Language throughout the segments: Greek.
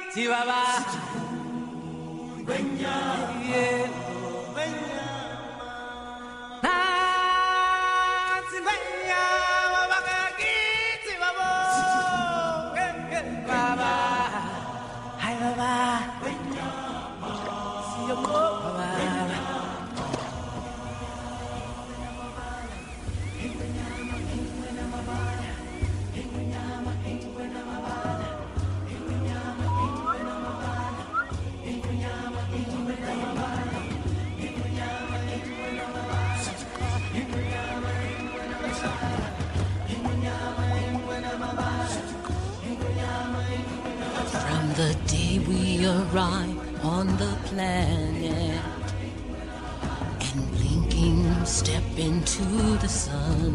The day we arrive on the planet and blinking step into the sun,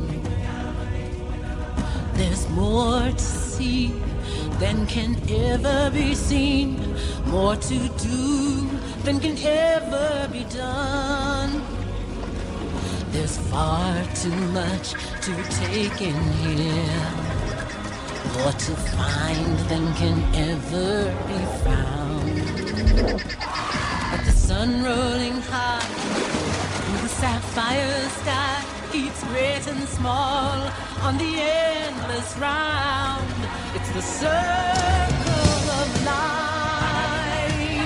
there's more to see than can ever be seen, more to do than can ever be done. There's far too much to take in here, more to find than can ever be found. But the sun rolling high through the sapphire sky keeps great and small on the endless round. It's the circle of life.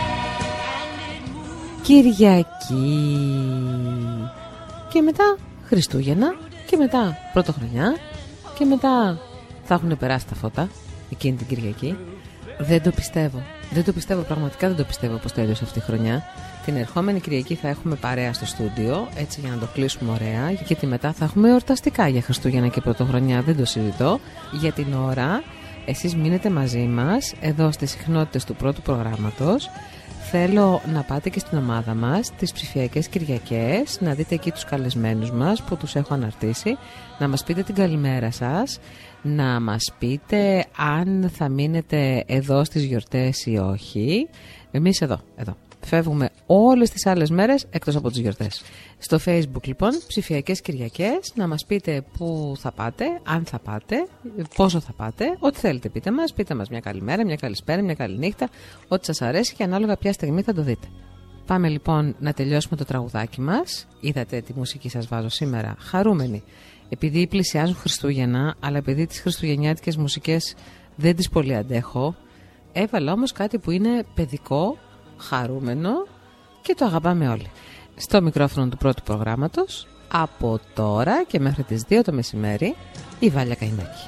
Κυριακή. Και μετά Χριστούγεννα. Και μετά Πρωτοχρονιά. Και μετά θα έχουν περάσει τα φώτα εκείνη την Κυριακή. Δεν το πιστεύω. Δεν το πιστεύω, πραγματικά δεν το πιστεύω πως τέλειωσε αυτή η χρονιά. Την ερχόμενη Κυριακή θα έχουμε παρέα στο στούντιο, έτσι για να το κλείσουμε ωραία. Γιατί μετά θα έχουμε εορταστικά για Χριστούγεννα και Πρωτοχρονιά, δεν το συζητώ. Για την ώρα, εσείς μείνετε μαζί μας εδώ στις συχνότητες του πρώτου προγράμματος. Θέλω να πάτε και στην ομάδα μας τις ψηφιακές Κυριακές, να δείτε εκεί τους καλεσμένους μας που τους έχω αναρτήσει, να μας πείτε την καλημέρα σας, να μας πείτε αν θα μείνετε εδώ στις γιορτές ή όχι. Εμείς εδώ. Φεύγουμε όλες τις άλλες μέρες εκτός από τις γιορτές. Στο Facebook λοιπόν, ψηφιακές Κυριακές, να μας πείτε πού θα πάτε, αν θα πάτε, πόσο θα πάτε, ό,τι θέλετε πείτε μας μια καλημέρα, μια καλησπέρα, μια καληνύχτα, ό,τι σας αρέσει και ανάλογα ποια στιγμή θα το δείτε. Πάμε λοιπόν να τελειώσουμε το τραγουδάκι μας. Είδατε τι μουσική σας βάζω σήμερα, χαρούμενη. Επειδή πλησιάζουν Χριστούγεννα, αλλά επειδή τις χριστουγεννιάτικες μουσικές δεν τις πολύ αντέχω, έβαλα όμως κάτι που είναι παιδικό, χαρούμενο και το αγαπάμε όλοι. Στο μικρόφωνο του πρώτου προγράμματος, από τώρα και μέχρι τις 2 το μεσημέρι, η Βάλια Καϊνάκη.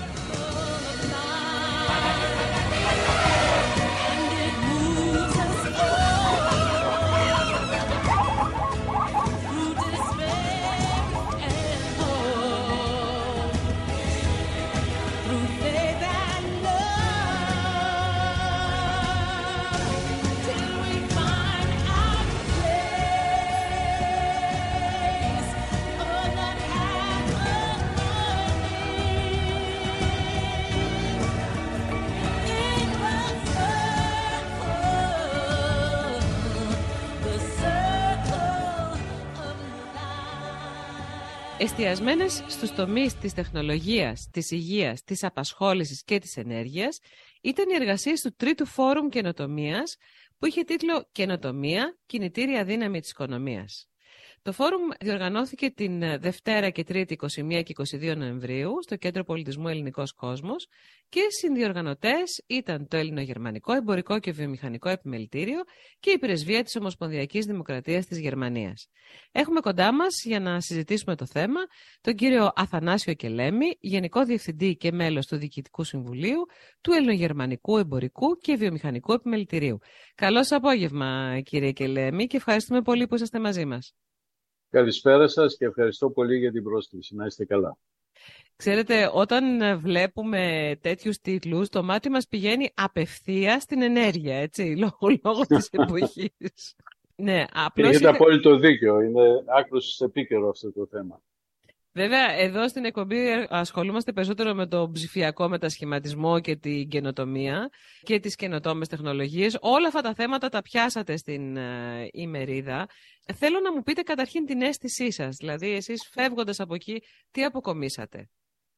Εστιασμένες στους τομείς της τεχνολογίας, της υγείας, της απασχόλησης και της ενέργειας, ήταν οι εργασίες του Τρίτου Φόρουμ Καινοτομίας, που είχε τίτλο «Καινοτομία, κινητήρια δύναμη της οικονομίας». Το φόρουμ διοργανώθηκε την Δευτέρα και Τρίτη 21 και 22 Νοεμβρίου στο Κέντρο Πολιτισμού Ελληνικός Κόσμος και συνδιοργανωτές ήταν το Ελληνογερμανικό Εμπορικό και Βιομηχανικό Επιμελητήριο και η Πρεσβεία της Ομοσπονδιακής Δημοκρατίας της Γερμανίας. Έχουμε κοντά μας για να συζητήσουμε το θέμα τον κύριο Αθανάσιο Κελέμη, Γενικό Διευθυντή και μέλος του Διοικητικού Συμβουλίου του Ελληνογερμανικού Εμπορικού και Βιομηχανικού Επιμελητηρίου. Καλώς απόγευμα κύριε Κελέμη και ευχαριστούμε πολύ που είσαστε μαζί μας. Καλησπέρα σας και ευχαριστώ πολύ για την πρόσκληση. Να είστε καλά. Ξέρετε, όταν βλέπουμε τέτοιους τίτλους, το μάτι μας πηγαίνει απευθείας στην ενέργεια, έτσι, λόγω της εποχής. Ναι, απλώς έχετε απόλυτο δίκιο. Είναι άκρως επίκαιρο αυτό το θέμα. Βέβαια, εδώ στην εκπομπή ασχολούμαστε περισσότερο με το ψηφιακό μετασχηματισμό και την καινοτομία και τις καινοτόμες τεχνολογίες. Όλα αυτά τα θέματα τα πιάσατε στην ημερίδα. Θέλω να μου πείτε καταρχήν την αίσθησή σας. Δηλαδή, εσείς φεύγοντας από εκεί, τι αποκομίσατε?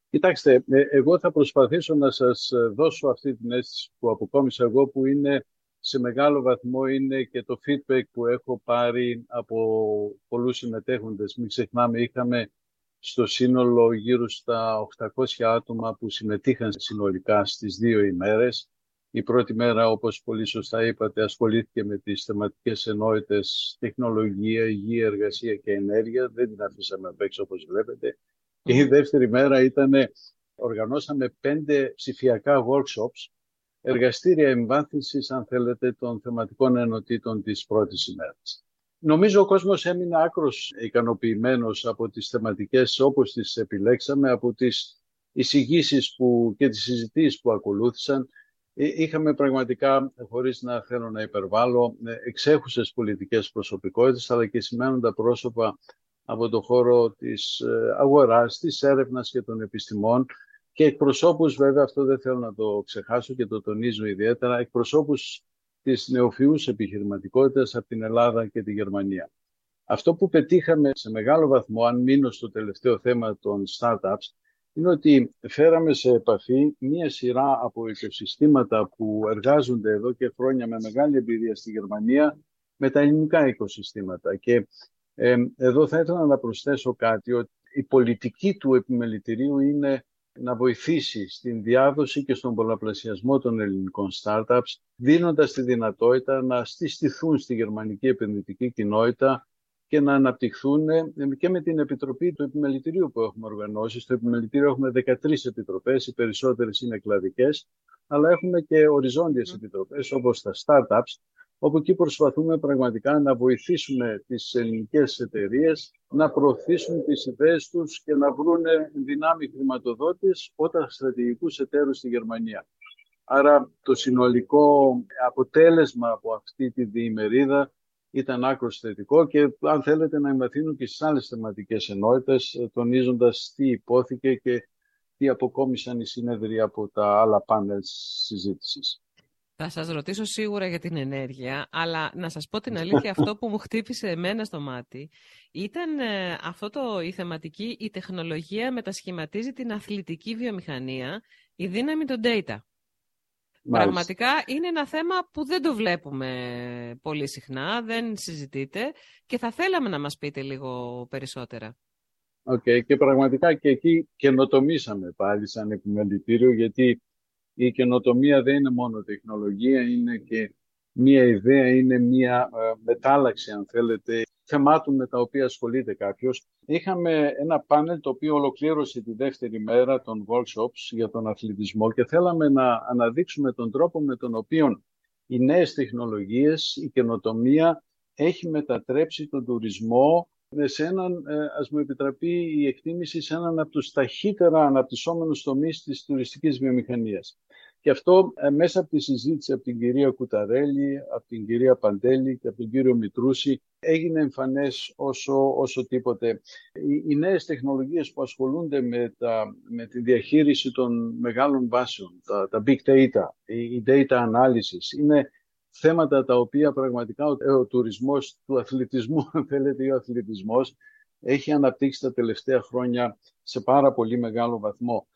Κοιτάξτε, εγώ θα προσπαθήσω να σας δώσω αυτή την αίσθηση που αποκόμισα εγώ, που είναι σε μεγάλο βαθμό είναι και το feedback που έχω πάρει από πολλούς συμμετέχοντες. Μην ξεχνάμε, είχαμε στο σύνολο γύρω στα 800 άτομα που συμμετείχαν συνολικά στις 2 ημέρες. Η πρώτη μέρα, όπως πολύ σωστά είπατε, ασχολήθηκε με τις θεματικές ενότητες τεχνολογία, υγεία, εργασία και ενέργεια. Δεν την αφήσαμε απ' έξω, όπως βλέπετε. Και η δεύτερη μέρα οργανώσαμε 5 ψηφιακά workshops, εργαστήρια εμβάθυνσης, αν θέλετε, των θεματικών ενωτήτων της πρώτης ημέρας. Νομίζω ο κόσμος έμεινε άκρως ικανοποιημένος από τις θεματικές όπως τις επιλέξαμε, από τις εισηγήσεις και τις συζητήσεις που ακολούθησαν. Είχαμε πραγματικά, χωρίς να θέλω να υπερβάλλω, εξέχουσες πολιτικές προσωπικότητες, αλλά και σημαίνοντα πρόσωπα από το χώρο της αγοράς, της έρευνας και των επιστημών, και εκπροσώπους, βέβαια αυτό δεν θέλω να το ξεχάσω και το τονίζω ιδιαίτερα, εκπροσώπους της νεοφυούς επιχειρηματικότητας από την Ελλάδα και τη Γερμανία. Αυτό που πετύχαμε σε μεγάλο βαθμό, αν μείνω στο τελευταίο θέμα των startups, είναι ότι φέραμε σε επαφή μία σειρά από οικοσυστήματα που εργάζονται εδώ και χρόνια με μεγάλη εμπειρία στη Γερμανία με τα ελληνικά οικοσυστήματα. Και εδώ θα ήθελα να προσθέσω κάτι, ότι η πολιτική του επιμελητηρίου είναι να βοηθήσει στην διάδοση και στον πολλαπλασιασμό των ελληνικών startups, δίνοντας τη δυνατότητα να συστηθούν στη γερμανική επενδυτική κοινότητα και να αναπτυχθούν και με την επιτροπή του επιμελητηρίου που έχουμε οργανώσει. Στο επιμελητήριο έχουμε 13 επιτροπές, οι περισσότερες είναι κλαδικές, αλλά έχουμε και οριζόντιες επιτροπές όπως τα startups, όπου εκεί προσπαθούμε πραγματικά να βοηθήσουμε τις ελληνικές εταιρείες να προωθήσουν τις ιδέες τους και να βρουν δυνάμει χρηματοδότης όταν στρατηγικούς εταίρους στη Γερμανία. Άρα το συνολικό αποτέλεσμα από αυτή τη διημερίδα ήταν άκρως θετικό και αν θέλετε να εμβαθύνουν και στις άλλες θεματικές ενότητες, τονίζοντας τι υπόθηκε και τι αποκόμισαν οι συνέδροι από τα άλλα πάνελ συζήτησης. Θα σας ρωτήσω σίγουρα για την ενέργεια, αλλά να σας πω την αλήθεια, αυτό που μου χτύπησε εμένα στο μάτι ήταν η θεματική, η τεχνολογία μετασχηματίζει την αθλητική βιομηχανία, η δύναμη των data. Μάλιστα. Πραγματικά είναι ένα θέμα που δεν το βλέπουμε πολύ συχνά, δεν συζητείται και θα θέλαμε να μας πείτε λίγο περισσότερα. Και πραγματικά και εκεί καινοτομήσαμε πάλι σαν επιμελητήριο, γιατί η καινοτομία δεν είναι μόνο τεχνολογία, είναι και μία ιδέα, είναι μία μετάλλαξη, αν θέλετε, θεμάτων με τα οποία ασχολείται κάποιος. Είχαμε ένα πάνελ το οποίο ολοκλήρωσε τη δεύτερη μέρα των workshops για τον αθλητισμό και θέλαμε να αναδείξουμε τον τρόπο με τον οποίο οι νέες τεχνολογίες, η καινοτομία έχει μετατρέψει τον τουρισμό σε έναν, ας μου επιτραπεί η εκτίμηση, σε έναν από τους ταχύτερα αναπτυσσόμενους τομείς της τουριστικής βιομηχανίας. Και αυτό μέσα από τη συζήτηση από την κυρία Κουταρέλη, από την κυρία Παντέλη και από τον κύριο Μητρούση έγινε εμφανές όσο τίποτε. Οι νέες τεχνολογίες που ασχολούνται με τη διαχείριση των μεγάλων βάσεων, τα big data, η data analysis, είναι θέματα τα οποία πραγματικά ο τουρισμός του αθλητισμού, αν θέλετε, ή ο αθλητισμός έχει αναπτύξει τα τελευταία χρόνια σε πάρα πολύ μεγάλο βαθμό.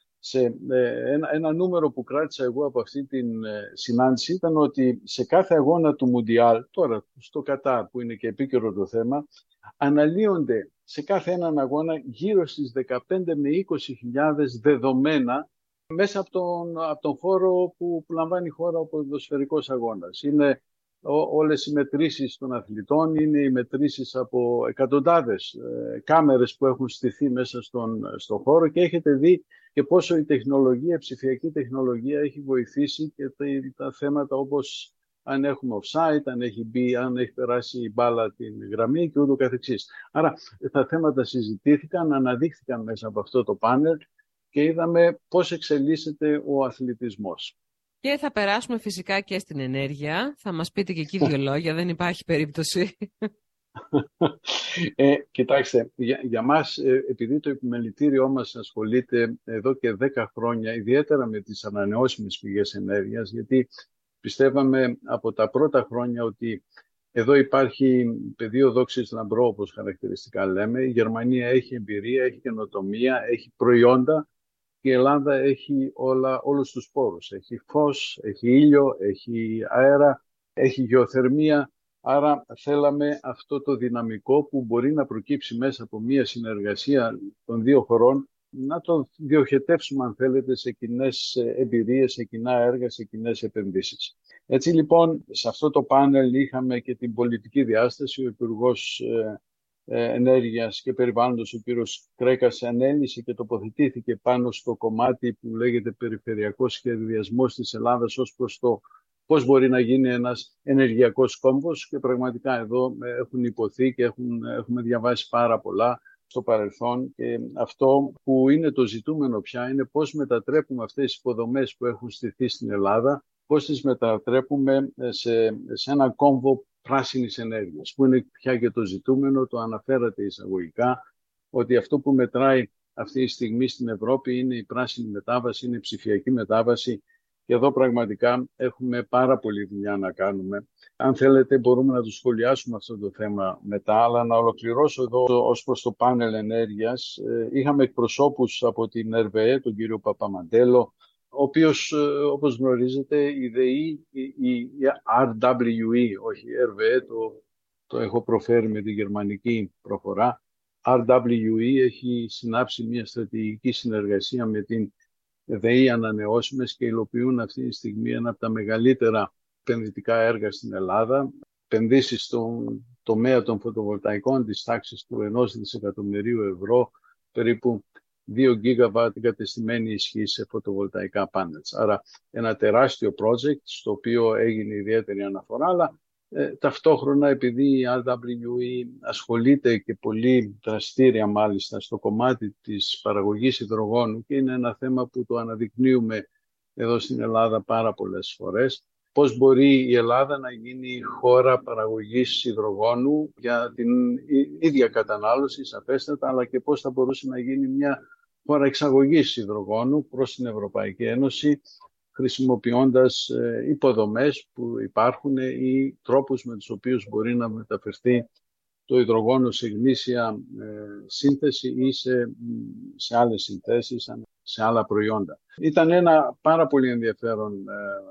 Ένα νούμερο που κράτησα εγώ από αυτή την συνάντηση ήταν ότι σε κάθε αγώνα του Μουντιάλ, τώρα στο Κατάρ που είναι και επίκαιρο το θέμα, αναλύονται σε κάθε έναν αγώνα γύρω στις 15 με 20.000 δεδομένα μέσα από τον χώρο που λαμβάνει η χώρα ο ποδοσφαιρικός αγώνας. Είναι όλες οι μετρήσεις των αθλητών, είναι οι μετρήσεις από εκατοντάδες κάμερες που έχουν στηθεί μέσα στον χώρο και έχετε δει και πόσο η ψηφιακή τεχνολογία έχει βοηθήσει και τα θέματα όπως αν έχουμε offside, αν έχει περάσει η μπάλα την γραμμή και ούτω καθεξής. Άρα τα θέματα συζητήθηκαν, αναδείχθηκαν μέσα από αυτό το πάνελ και είδαμε πώς εξελίσσεται ο αθλητισμός. Και θα περάσουμε φυσικά και στην ενέργεια. Θα μας πείτε και εκεί 2 λόγια, δεν υπάρχει περίπτωση. Κοιτάξτε, για μας, επειδή το επιμελητήριό μας ασχολείται εδώ και 10 χρόνια, ιδιαίτερα με τις ανανεώσιμες πηγές ενέργειας, γιατί πιστεύαμε από τα πρώτα χρόνια ότι εδώ υπάρχει πεδίο δόξης λαμπρό, όπως χαρακτηριστικά λέμε. Η Γερμανία έχει εμπειρία, έχει καινοτομία, έχει προϊόντα η Ελλάδα έχει όλους τους πόρους. Έχει φως, έχει ήλιο, έχει αέρα, έχει γεωθερμία. Άρα θέλαμε αυτό το δυναμικό που μπορεί να προκύψει μέσα από μια συνεργασία των δύο χωρών να το διοχετεύσουμε, αν θέλετε, σε κοινές εμπειρίες, σε κοινά έργα, σε κοινές επενδύσεις. Έτσι λοιπόν, σε αυτό το πάνελ είχαμε και την πολιτική διάσταση. Ο Υπουργός Ενέργειας και Περιβάλλοντος, ο κύριος Κρέκας, ανέλυσε και τοποθετήθηκε πάνω στο κομμάτι που λέγεται περιφερειακός σχεδιασμός της Ελλάδας ως προς το πώς μπορεί να γίνει ένας ενεργειακός κόμβος, και πραγματικά εδώ έχουν υποθεί και έχουμε διαβάσει πάρα πολλά στο παρελθόν, και αυτό που είναι το ζητούμενο πια είναι πώς μετατρέπουμε αυτές τις υποδομές που έχουν στηθεί στην Ελλάδα, πώς τις μετατρέπουμε σε ένα κόμβο πράσινης ενέργειας, που είναι πια και το ζητούμενο, το αναφέρατε εισαγωγικά, ότι αυτό που μετράει αυτή τη στιγμή στην Ευρώπη είναι η πράσινη μετάβαση, είναι η ψηφιακή μετάβαση, και εδώ πραγματικά έχουμε πάρα πολλή δουλειά να κάνουμε. Αν θέλετε μπορούμε να το σχολιάσουμε αυτό το θέμα μετά, αλλά να ολοκληρώσω εδώ ως προς το πάνελ ενέργειας. Είχαμε εκπροσώπους από την ΕΡΒΕ, τον κύριο Παπαμαντέλο, ο οποίος, όπως γνωρίζετε, η ΔΕΗ, η RWE, όχι η ΕΡΒΕ, το έχω προφέρει με τη γερμανική προφορά, RWE έχει συνάψει μια στρατηγική συνεργασία με την ΔΕΗ Ανανεώσιμες και υλοποιούν αυτή τη στιγμή ένα από τα μεγαλύτερα επενδυτικά έργα στην Ελλάδα. Επενδύσεις στον τομέα των φωτοβολταϊκών της τάξης του 1 δισεκατομμυρίου ευρώ, περίπου 2 γίγαβατ εγκατεστημένη ισχύ σε φωτοβολταϊκά πάνελς. Άρα ένα τεράστιο project στο οποίο έγινε ιδιαίτερη αναφορά, αλλά ταυτόχρονα, επειδή η RWE ασχολείται και πολύ δραστήρια μάλιστα στο κομμάτι της παραγωγής υδρογόνου, και είναι ένα θέμα που το αναδεικνύουμε εδώ στην Ελλάδα πάρα πολλές φορές, πώς μπορεί η Ελλάδα να γίνει χώρα παραγωγής υδρογόνου για την ίδια κατανάλωση, σαφέστατα, αλλά και πώς θα μπορούσε να γίνει μια χώρα εξαγωγής υδρογόνου προς την Ευρωπαϊκή Ένωση, χρησιμοποιώντας υποδομές που υπάρχουν ή τρόπους με τους οποίους μπορεί να μεταφερθεί το υδρογόνο σε γνήσια σύνθεση ή σε άλλες συνθέσεις, σε άλλα προϊόντα. Ήταν ένα πάρα πολύ ενδιαφέρον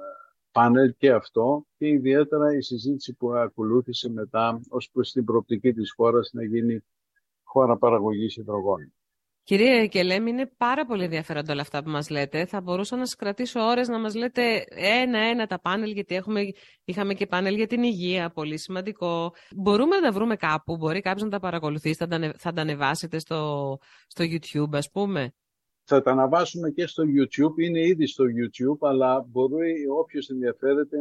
πάνελ και αυτό, και ιδιαίτερα η συζήτηση που ακολούθησε μετά ως προς την προοπτική της χώρας να γίνει χώρα παραγωγής υδρογόνου. Κύριε Κελέμη, είναι πάρα πολύ ενδιαφέροντα όλα αυτά που μας λέτε. Θα μπορούσα να σας κρατήσω ώρες να μας λέτε ένα-ένα τα πάνελ, γιατί είχαμε και πάνελ για την υγεία, πολύ σημαντικό. Μπορούμε να τα βρούμε κάπου, μπορεί κάποιος να τα παρακολουθήσει, θα τα ανεβάσετε στο YouTube, ας πούμε. Θα τα αναβάσουμε και στο YouTube, είναι ήδη στο YouTube, αλλά μπορεί όποιος ενδιαφέρεται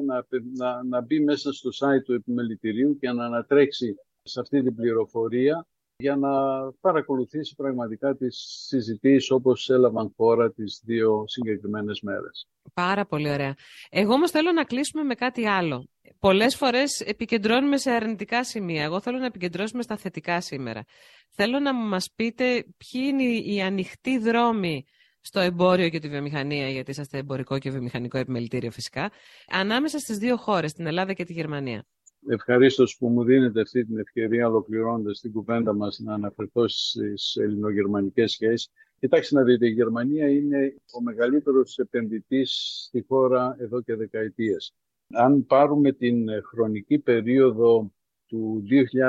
να μπει μέσα στο site του επιμελητηρίου και να ανατρέξει σε αυτή την πληροφορία, για να παρακολουθήσει πραγματικά τις συζητήσεις όπως έλαβαν χώρα τις 2 συγκεκριμένες μέρες. Πάρα πολύ ωραία. Εγώ όμως θέλω να κλείσουμε με κάτι άλλο. Πολλές φορές επικεντρώνουμε σε αρνητικά σημεία. Εγώ θέλω να επικεντρώσουμε στα θετικά σήμερα. Θέλω να μας πείτε ποιοι είναι οι ανοιχτοί δρόμοι στο εμπόριο και τη βιομηχανία, γιατί είσαστε εμπορικό και βιομηχανικό επιμελητήριο φυσικά, ανάμεσα στις 2 χώρες, την Ελλάδα και τη Γερμανία. Ευχαρίστως που μου δίνετε αυτή την ευκαιρία, ολοκληρώνοντας την κουβέντα μας, να αναφερθώ στις ελληνογερμανικές σχέσεις. Κοιτάξτε να δείτε, η Γερμανία είναι ο μεγαλύτερος επενδυτής στη χώρα εδώ και δεκαετίες. Αν πάρουμε την χρονική περίοδο του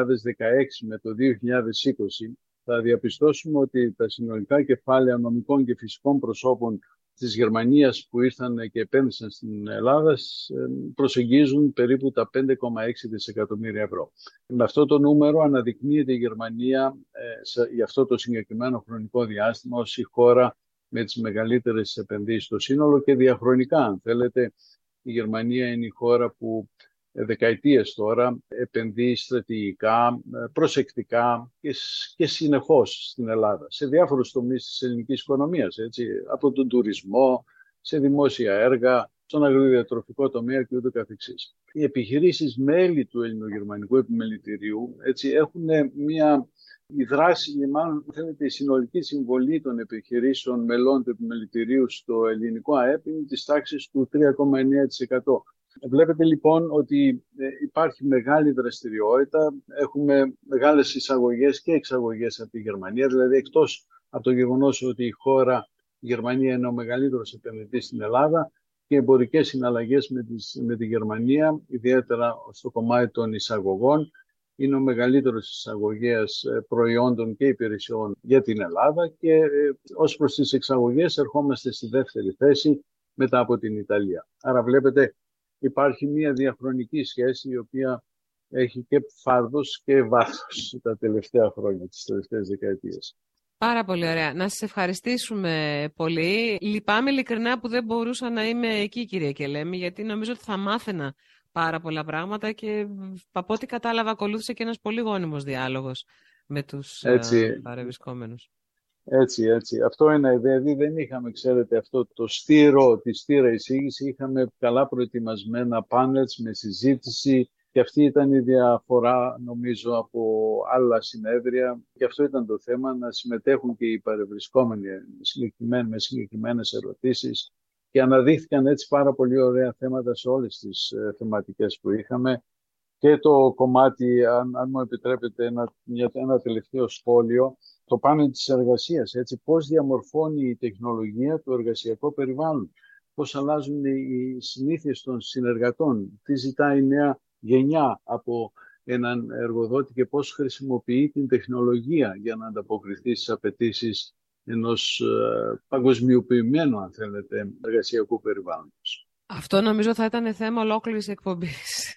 2016 με το 2020, θα διαπιστώσουμε ότι τα συνολικά κεφάλαια νομικών και φυσικών προσώπων της Γερμανίας που ήρθαν και επένδυσαν στην Ελλάδα προσεγγίζουν περίπου τα 5,6 δισεκατομμύρια ευρώ. Με αυτό το νούμερο αναδεικνύεται η Γερμανία για αυτό το συγκεκριμένο χρονικό διάστημα ως η χώρα με τις μεγαλύτερες επενδύσεις στο σύνολο, και διαχρονικά, αν θέλετε, η Γερμανία είναι η χώρα που δεκαετίες τώρα επενδύει στρατηγικά, προσεκτικά και συνεχώς στην Ελλάδα, σε διάφορους τομείς της ελληνικής οικονομίας, έτσι, από τον τουρισμό, σε δημόσια έργα, στον αγροδιατροφικό τομέα και ούτω καθεξής. Οι επιχειρήσεις μέλη του Ελληνογερμανικού Επιμελητηρίου, έτσι, έχουν η δράση, μάλλον θέλετε, η συνολική συμβολή των επιχειρήσεων μελών του Επιμελητηρίου στο ελληνικό ΑΕΠ είναι της τάξης του 3,9%. Βλέπετε λοιπόν ότι υπάρχει μεγάλη δραστηριότητα, έχουμε μεγάλες εισαγωγές και εξαγωγές από τη Γερμανία, δηλαδή εκτός από το γεγονός ότι η χώρα Η Γερμανία είναι ο μεγαλύτερος επενδυτής στην Ελλάδα και εμπορικές συναλλαγές με τη Γερμανία, ιδιαίτερα στο κομμάτι των εισαγωγών, είναι ο μεγαλύτερος εισαγωγέας προϊόντων και υπηρεσιών για την Ελλάδα και ως προς τις εξαγωγές ερχόμαστε στη δεύτερη θέση μετά από την Ιταλία. Άρα βλέπετε υπάρχει μια διαχρονική σχέση η οποία έχει και φάρδος και βάθος τα τελευταία χρόνια, τις τελευταίες δεκαετίες. Πάρα πολύ ωραία. Να σας ευχαριστήσουμε πολύ. Λυπάμαι ειλικρινά που δεν μπορούσα να είμαι εκεί, κύριε Κελέμη, γιατί νομίζω ότι θα μάθαινα πάρα πολλά πράγματα και από ό,τι κατάλαβα ακολούθησε και ένας πολύ γόνιμος διάλογος με τους παρευρισκόμενους. Έτσι. Αυτό είναι, δηλαδή δεν είχαμε, ξέρετε, αυτό τη στήρα εισήγηση, είχαμε καλά προετοιμασμένα πάνελς με συζήτηση και αυτή ήταν η διαφορά, νομίζω, από άλλα συνέδρια και αυτό ήταν το θέμα, να συμμετέχουν και οι παρευρισκόμενοι με συγκεκριμένες ερωτήσεις και αναδείχθηκαν έτσι πάρα πολύ ωραία θέματα σε όλες τις θεματικές που είχαμε. Και το κομμάτι, αν μου επιτρέπετε ένα τελευταίο σχόλιο, το πάνελ της εργασίας, έτσι, πώς διαμορφώνει η τεχνολογία το εργασιακό περιβάλλον, πώς αλλάζουν οι συνήθειες των συνεργατών, τι ζητάει η νέα γενιά από έναν εργοδότη και πώς χρησιμοποιεί την τεχνολογία για να ανταποκριθεί στις απαιτήσεις ενός παγκοσμιοποιημένου, αν θέλετε, εργασιακού περιβάλλοντος. Αυτό νομίζω θα ήταν θέμα ολόκληρης εκπομπής.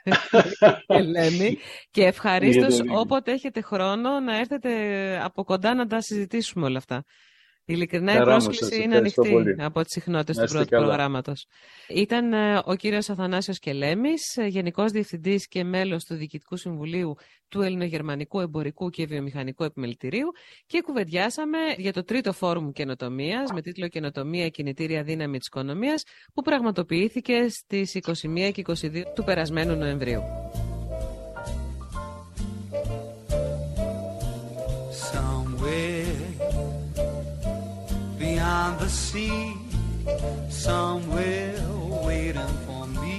Και ευχαρίστως όποτε έχετε χρόνο να έρθετε από κοντά να τα συζητήσουμε όλα αυτά. Ειλικρινά η πρόσκληση είναι ανοιχτή από τις συχνότητες του πρώτου προγράμματος. Ήταν ο κύριος Αθανάσιος Κελέμης, Γενικός Διευθυντής και μέλος του Διοικητικού Συμβουλίου του Ελληνογερμανικού Εμπορικού και Βιομηχανικού Επιμελητηρίου και κουβεντιάσαμε για το τρίτο φόρουμ καινοτομίας με τίτλο «Καινοτομία, κινητήρια δύναμη της οικονομίας» που πραγματοποιήθηκε στις 21 και 22 του περασμένου Νοεμβρίου. Beyond the sea, somewhere waiting for me,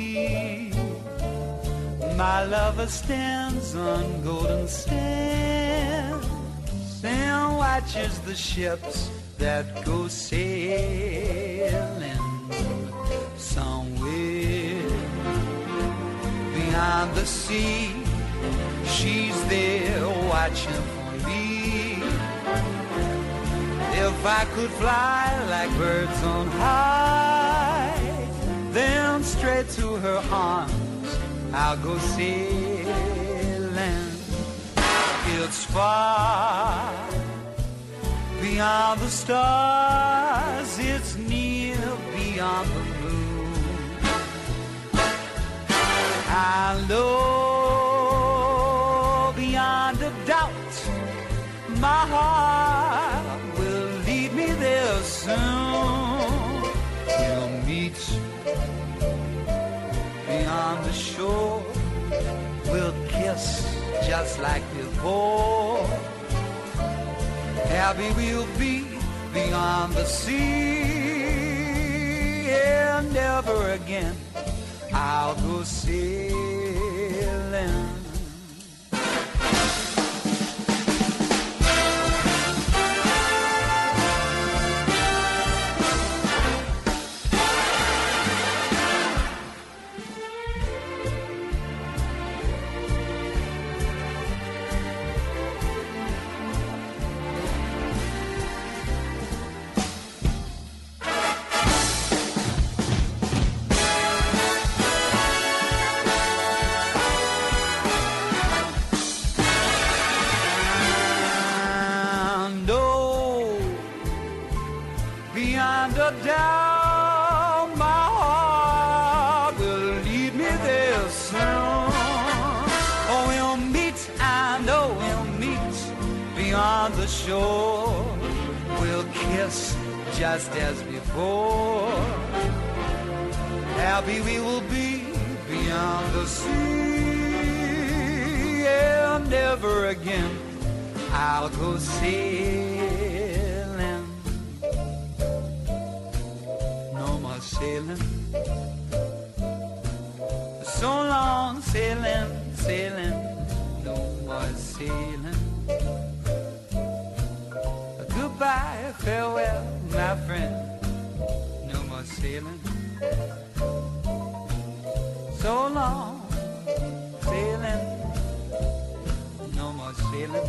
my lover stands on golden sands and watches the ships that go sailing. Somewhere beyond the sea, she's there watching for me. If I could fly like birds on high, then straight to her arms I'll go sailing. It's far beyond the stars, it's near beyond the moon. I know beyond a doubt my heart will lead me there soon. We'll meet beyond the shore, we'll kiss just like before. Happy we'll be beyond the sea, and never again I'll go sailing. Down my heart will lead me there soon. Oh, we'll meet, I know we'll meet beyond the shore. We'll kiss just as before. Happy we will be beyond the sea, and never again I'll go sailing. Sailing, so long sailing, sailing, no more sailing. Goodbye, farewell, my friend, no more sailing. So long, sailing, no more sailing.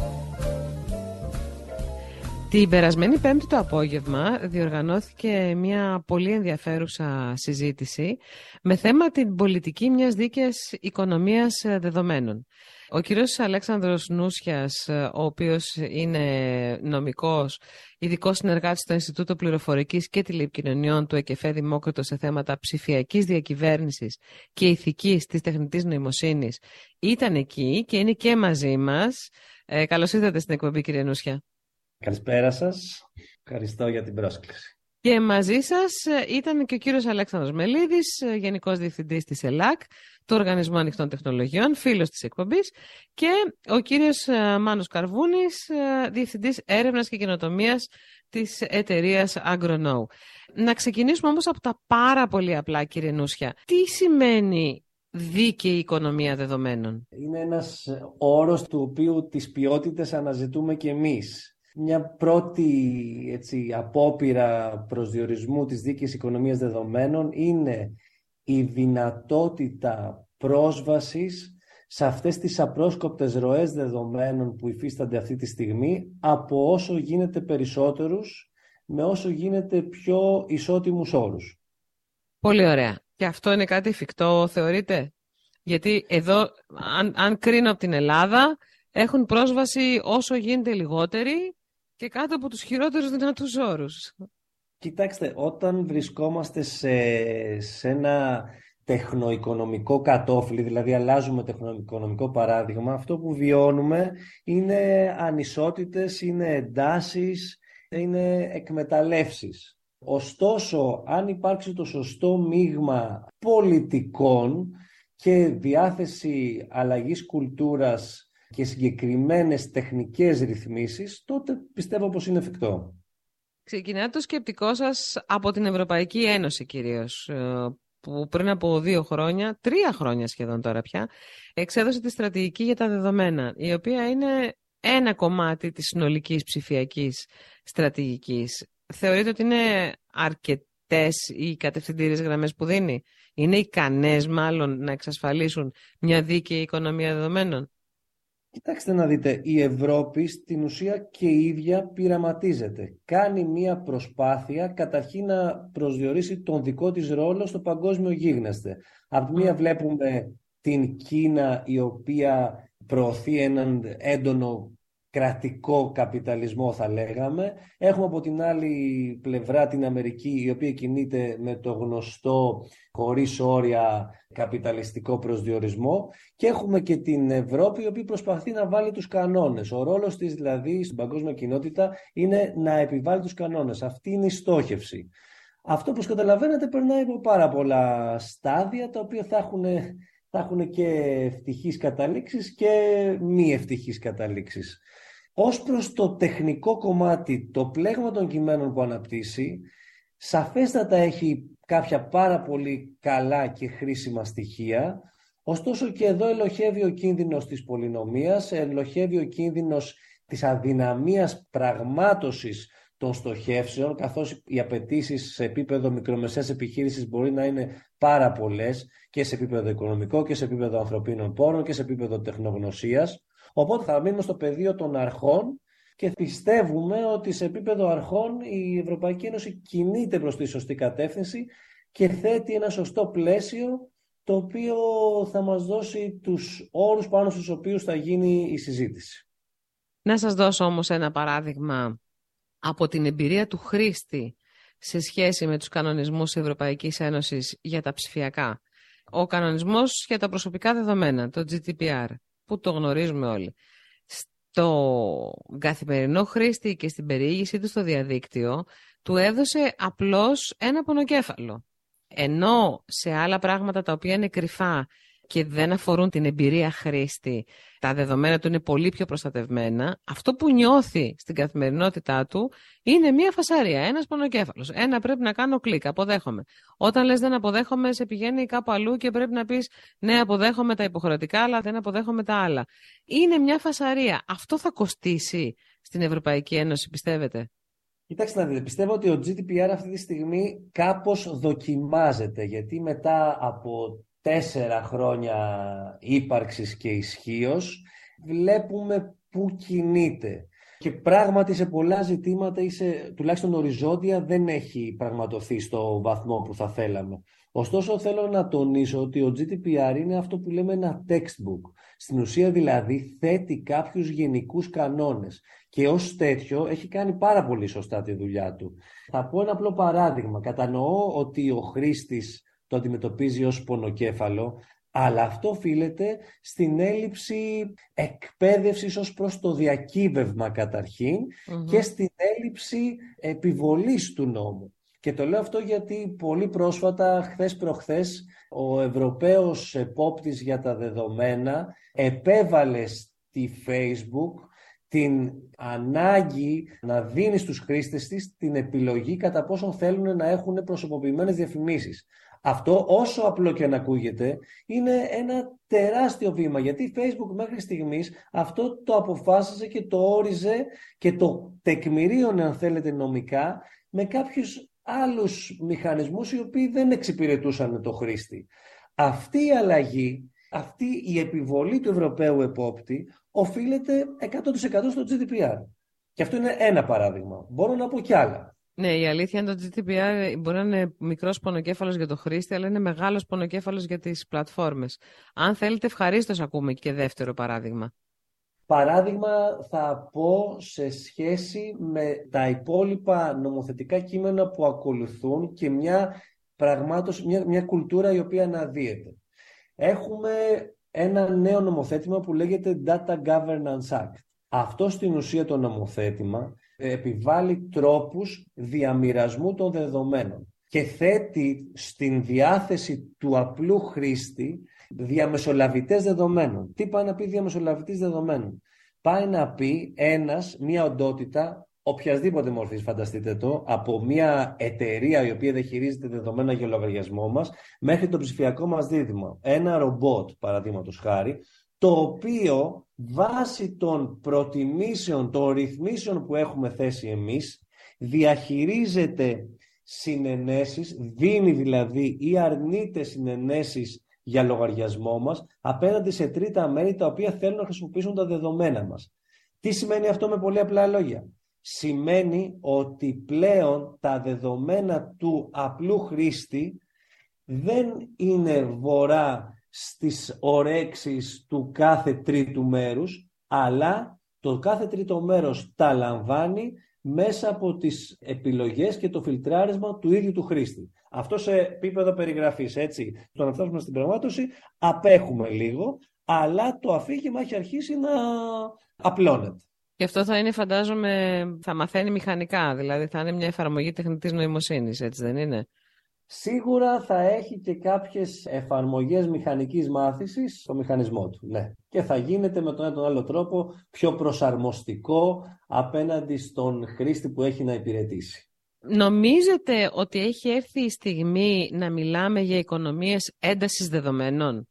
Την περασμένη Πέμπτη το απόγευμα διοργανώθηκε μια πολύ ενδιαφέρουσα συζήτηση με θέμα την πολιτική μιας δίκαιας οικονομίας δεδομένων. Ο κύριος Αλέξανδρος Νούσιας, ο οποίος είναι νομικός, ειδικός συνεργάτης στο Ινστιτούτο Πληροφορικής και Τηλεπικοινωνιών του ΕΚΕΦΕ Δημόκριτος σε θέματα ψηφιακής διακυβέρνησης και ηθικής της τεχνητής νοημοσύνης, ήταν εκεί και είναι και μαζί μας. Καλώς ήρθατε στην εκπομπή, κύριε Νούσια. Καλησπέρα σας. Ευχαριστώ για την πρόσκληση. Και μαζί σας ήταν και ο κύριος Αλέξανδρος Μελίδης, Γενικός Διευθυντής της ΕΛΑΚ, του Οργανισμού Ανοιχτών Τεχνολογιών, φίλος της εκπομπής, και ο κύριος Μάνος Καρβούνης, Διευθυντής Έρευνας και Καινοτομίας της εταιρείας AgroKnow. Να ξεκινήσουμε όμως από τα πάρα πολύ απλά, κύριε Νούσια. Τι σημαίνει δίκαιη οικονομία δεδομένων? Είναι ένας όρος του οποίου τις ποιότητες αναζητούμε και εμείς. Μια πρώτη απόπειρα προσδιορισμού της δίκαιης οικονομίας δεδομένων είναι η δυνατότητα πρόσβασης σε αυτές τις απρόσκοπτες ροές δεδομένων που υφίστανται αυτή τη στιγμή από όσο γίνεται περισσότερους με όσο γίνεται πιο ισότιμους όρους. Πολύ ωραία. Και αυτό είναι κάτι εφικτό, θεωρείτε? Γιατί εδώ, αν κρίνω από την Ελλάδα, έχουν πρόσβαση όσο γίνεται λιγότεροι και κάτω από τους χειρότερους δυνατούς όρους. Κοιτάξτε, όταν βρισκόμαστε σε ένα τεχνοοικονομικό κατόφλι, δηλαδή αλλάζουμε τεχνοοικονομικό παράδειγμα, αυτό που βιώνουμε είναι ανισότητες, είναι εντάσεις, είναι εκμεταλλεύσεις. Ωστόσο, αν υπάρξει το σωστό μείγμα πολιτικών και διάθεση αλλαγής κουλτούρας και συγκεκριμένες τεχνικές ρυθμίσεις, τότε πιστεύω πως είναι εφικτό. Ξεκινάτε το σκεπτικό σας από την Ευρωπαϊκή Ένωση κυρίως, που πριν από 2 χρόνια, 3 χρόνια σχεδόν τώρα πια, εξέδωσε τη στρατηγική για τα δεδομένα, η οποία είναι ένα κομμάτι της συνολικής ψηφιακής στρατηγικής. Θεωρείτε ότι είναι αρκετές οι κατευθυντήριες γραμμές που δίνει? Είναι ικανές μάλλον να εξασφαλίσουν μια δίκαιη οικονομία δεδομένων? Κοιτάξτε να δείτε, η Ευρώπη στην ουσία και η ίδια πειραματίζεται. Κάνει μία προσπάθεια καταρχήν να προσδιορίσει τον δικό της ρόλο στο παγκόσμιο γίγνεσθε. Από τη μία βλέπουμε την Κίνα, η οποία προωθεί έναν έντονο κρατικό καπιταλισμό, θα λέγαμε. Έχουμε από την άλλη πλευρά την Αμερική, η οποία κινείται με το γνωστό χωρίς όρια καπιταλιστικό προσδιορισμό, και έχουμε και την Ευρώπη, η οποία προσπαθεί να βάλει τους κανόνες. Ο ρόλος της δηλαδή στην παγκόσμια κοινότητα είναι να επιβάλλει τους κανόνες. Αυτή είναι η στόχευση. Αυτό, όπως καταλαβαίνετε, περνάει από πάρα πολλά στάδια, τα οποία θα έχουν και ευτυχείς καταλήξεις και μη ευτυχείς καταλήξεις. Ως προς το τεχνικό κομμάτι, το πλέγμα των κειμένων που αναπτύσσει, σαφέστατα έχει κάποια πάρα πολύ καλά και χρήσιμα στοιχεία. Ωστόσο και εδώ ελοχεύει ο κίνδυνος της πολυνομίας, ελοχεύει ο κίνδυνος της αδυναμίας πραγμάτωσης των στοχεύσεων, καθώς οι απαιτήσεις σε επίπεδο μικρομεσαίας επιχείρησης μπορεί να είναι πάρα πολλές, και σε επίπεδο οικονομικό και σε επίπεδο ανθρωπίνων πόρων και σε επίπεδο τεχνογνωσίας. Οπότε θα μείνουμε στο πεδίο των αρχών και πιστεύουμε ότι σε επίπεδο αρχών η Ευρωπαϊκή Ένωση κινείται προς τη σωστή κατεύθυνση και θέτει ένα σωστό πλαίσιο, το οποίο θα μας δώσει τους όρους πάνω στους οποίους θα γίνει η συζήτηση. Να σας δώσω όμως ένα παράδειγμα από την εμπειρία του χρήστη σε σχέση με τους κανονισμούς της Ευρωπαϊκής Ένωσης για τα ψηφιακά. Ο κανονισμός για τα προσωπικά δεδομένα, το GDPR, που το γνωρίζουμε όλοι. Στο καθημερινό χρήστη και στην περιήγησή του στο διαδίκτυο, του έδωσε απλώς ένα πονοκέφαλο. Ενώ σε άλλα πράγματα τα οποία είναι κρυφά και δεν αφορούν την εμπειρία χρήστη, τα δεδομένα του είναι πολύ πιο προστατευμένα, αυτό που νιώθει στην καθημερινότητά του είναι μία φασαρία, ένας πονοκέφαλος. Πρέπει να κάνω κλικ, αποδέχομαι. Όταν λες δεν αποδέχομαι, σε πηγαίνει κάπου αλλού και πρέπει να πεις ναι, αποδέχομαι τα υποχρεωτικά, αλλά δεν αποδέχομαι τα άλλα. Είναι μια φασαρία. Αυτό θα κοστίσει στην Ευρωπαϊκή Ένωση, πιστεύετε? Κοιτάξτε να δείτε, πιστεύω ότι ο GDPR αυτή τη στιγμή κάπως δοκιμάζεται, γιατί μετά από 4 χρόνια ύπαρξης και ισχύως βλέπουμε πού κινείται. Και πράγματι σε πολλά ζητήματα τουλάχιστον οριζόντια δεν έχει πραγματοθεί στο βαθμό που θα θέλαμε. Ωστόσο θέλω να τονίσω ότι ο GDPR είναι αυτό που λέμε ένα textbook. Στην ουσία δηλαδή θέτει κάποιους γενικούς κανόνες και ως τέτοιο έχει κάνει πάρα πολύ σωστά τη δουλειά του. Θα πω ένα απλό παράδειγμα. Κατανοώ ότι ο χρήστης το αντιμετωπίζει ως πονοκέφαλο, αλλά αυτό οφείλεται στην έλλειψη εκπαίδευσης ως προς το διακύβευμα καταρχήν και στην έλλειψη επιβολής του νόμου. Και το λέω αυτό γιατί πολύ πρόσφατα, χθες προχθές, ο Ευρωπαίος Επόπτης για τα Δεδομένα επέβαλε στη Facebook την ανάγκη να δίνει στους χρήστες της την επιλογή κατά πόσο θέλουν να έχουν προσωποποιημένες διαφημίσεις. Αυτό, όσο απλό και να ακούγεται, είναι ένα τεράστιο βήμα, γιατί η Facebook μέχρι στιγμής αυτό το αποφάσισε και το όριζε και το τεκμηρίωνε, αν θέλετε, νομικά, με κάποιους άλλους μηχανισμούς οι οποίοι δεν εξυπηρετούσαν το χρήστη. Αυτή η αλλαγή, αυτή η επιβολή του Ευρωπαίου Επόπτη οφείλεται 100% στο GDPR. Και αυτό είναι ένα παράδειγμα. Μπορώ να πω κι άλλα. Ναι, η αλήθεια είναι ότι το GDPR μπορεί να είναι μικρός πονοκέφαλος για το χρήστη, αλλά είναι μεγάλος πονοκέφαλος για τις πλατφόρμες. Αν θέλετε, ευχαρίστως ακούμε και δεύτερο παράδειγμα. Παράδειγμα θα πω σε σχέση με τα υπόλοιπα νομοθετικά κείμενα που ακολουθούν και μια κουλτούρα η οποία αναδύεται. Έχουμε ένα νέο νομοθέτημα που λέγεται Data Governance Act. Αυτό στην ουσία το νομοθέτημα επιβάλλει τρόπους διαμοιρασμού των δεδομένων και θέτει στην διάθεση του απλού χρήστη διαμεσολαβητές δεδομένων. Τι πάει να πει διαμεσολαβητής δεδομένων? Πάει να πει μια οντότητα οποιασδήποτε μορφής, φανταστείτε το, από μια εταιρεία η οποία διαχειρίζεται δεδομένα για λογαριασμό μας μέχρι το ψηφιακό μας δίδυμα. Ένα ρομπότ, παραδείγματος χάρη, το οποίο βάσει των προτιμήσεων, των ρυθμίσεων που έχουμε θέσει εμείς, διαχειρίζεται συνενέσεις, δίνει δηλαδή ή αρνείται συνενέσεις για λογαριασμό μας απέναντι σε τρίτα μέρη τα οποία θέλουν να χρησιμοποιήσουν τα δεδομένα μας. Τι σημαίνει αυτό με πολύ απλά λόγια? Σημαίνει ότι πλέον τα δεδομένα του απλού χρήστη δεν είναι βορρά στις ορέξεις του κάθε τρίτου μέρους, αλλά το κάθε τρίτο μέρος τα λαμβάνει μέσα από τις επιλογές και το φιλτράρισμα του ίδιου του χρήστη. Αυτό σε επίπεδο περιγραφής, έτσι. Το να φτάσουμε στην πραγμάτωση απέχουμε λίγο, αλλά το αφήγημα έχει αρχίσει να απλώνεται. Και αυτό θα είναι, φαντάζομαι, θα μαθαίνει μηχανικά, δηλαδή θα είναι μια εφαρμογή τεχνητής νοημοσύνης, έτσι δεν είναι? Σίγουρα θα έχει και κάποιες εφαρμογές μηχανικής μάθησης στο μηχανισμό του, ναι. Και θα γίνεται με τον ένα τον άλλο τρόπο πιο προσαρμοστικό απέναντι στον χρήστη που έχει να υπηρετήσει. Νομίζετε ότι έχει έρθει η στιγμή να μιλάμε για οικονομίες έντασης δεδομένων?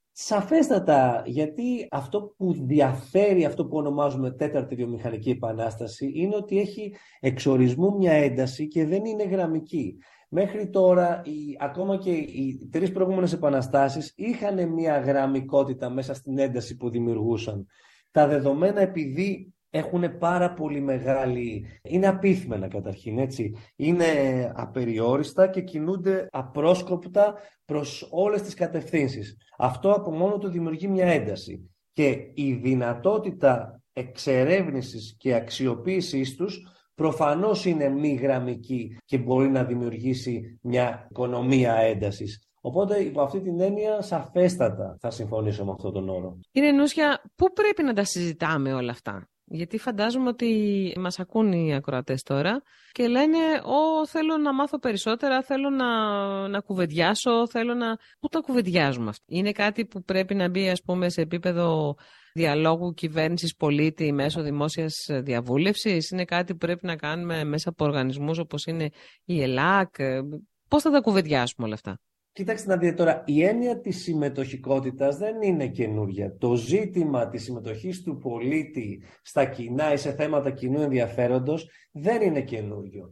Σαφέστατα, γιατί αυτό που διαφέρει αυτό που ονομάζουμε τέταρτη βιομηχανική επανάσταση είναι ότι έχει εξορισμού μια ένταση και δεν είναι γραμμική. Μέχρι τώρα, ακόμα και οι 3 προηγούμενες επαναστάσεις είχαν μια γραμμικότητα μέσα στην ένταση που δημιουργούσαν. Τα δεδομένα, επειδή έχουν πάρα πολύ μεγάλη... είναι απίθμενα καταρχήν, έτσι. Είναι απεριόριστα και κινούνται απρόσκοπτα προς όλες τις κατευθύνσεις. Αυτό από μόνο του δημιουργεί μια ένταση. Και η δυνατότητα εξερεύνησης και αξιοποίησης τους προφανώς είναι μη γραμμική και μπορεί να δημιουργήσει μια οικονομία έντασης. Οπότε, υπό αυτή την έννοια, σαφέστατα θα συμφωνήσω με αυτόν τον όρο. Κύριε Νούσια, πού πρέπει να τα συζητάμε όλα αυτά? Γιατί φαντάζομαι ότι μας ακούν οι ακροατές τώρα και λένε θέλω να μάθω περισσότερα, θέλω να κουβεντιάσω, Πού τα κουβεντιάζουμε αυτά? Είναι κάτι που πρέπει να μπει, ας πούμε, σε επίπεδο διαλόγου κυβέρνησης πολίτη μέσω δημόσιας διαβούλευσης? Είναι κάτι που πρέπει να κάνουμε μέσα από οργανισμούς όπως είναι η ΕΛΑΚ? Πώς θα τα κουβεντιάσουμε όλα αυτά? Κοιτάξτε να δείτε τώρα, η έννοια της συμμετοχικότητας δεν είναι καινούρια. Το ζήτημα της συμμετοχής του πολίτη στα κοινά ή σε θέματα κοινού ενδιαφέροντος δεν είναι καινούριο.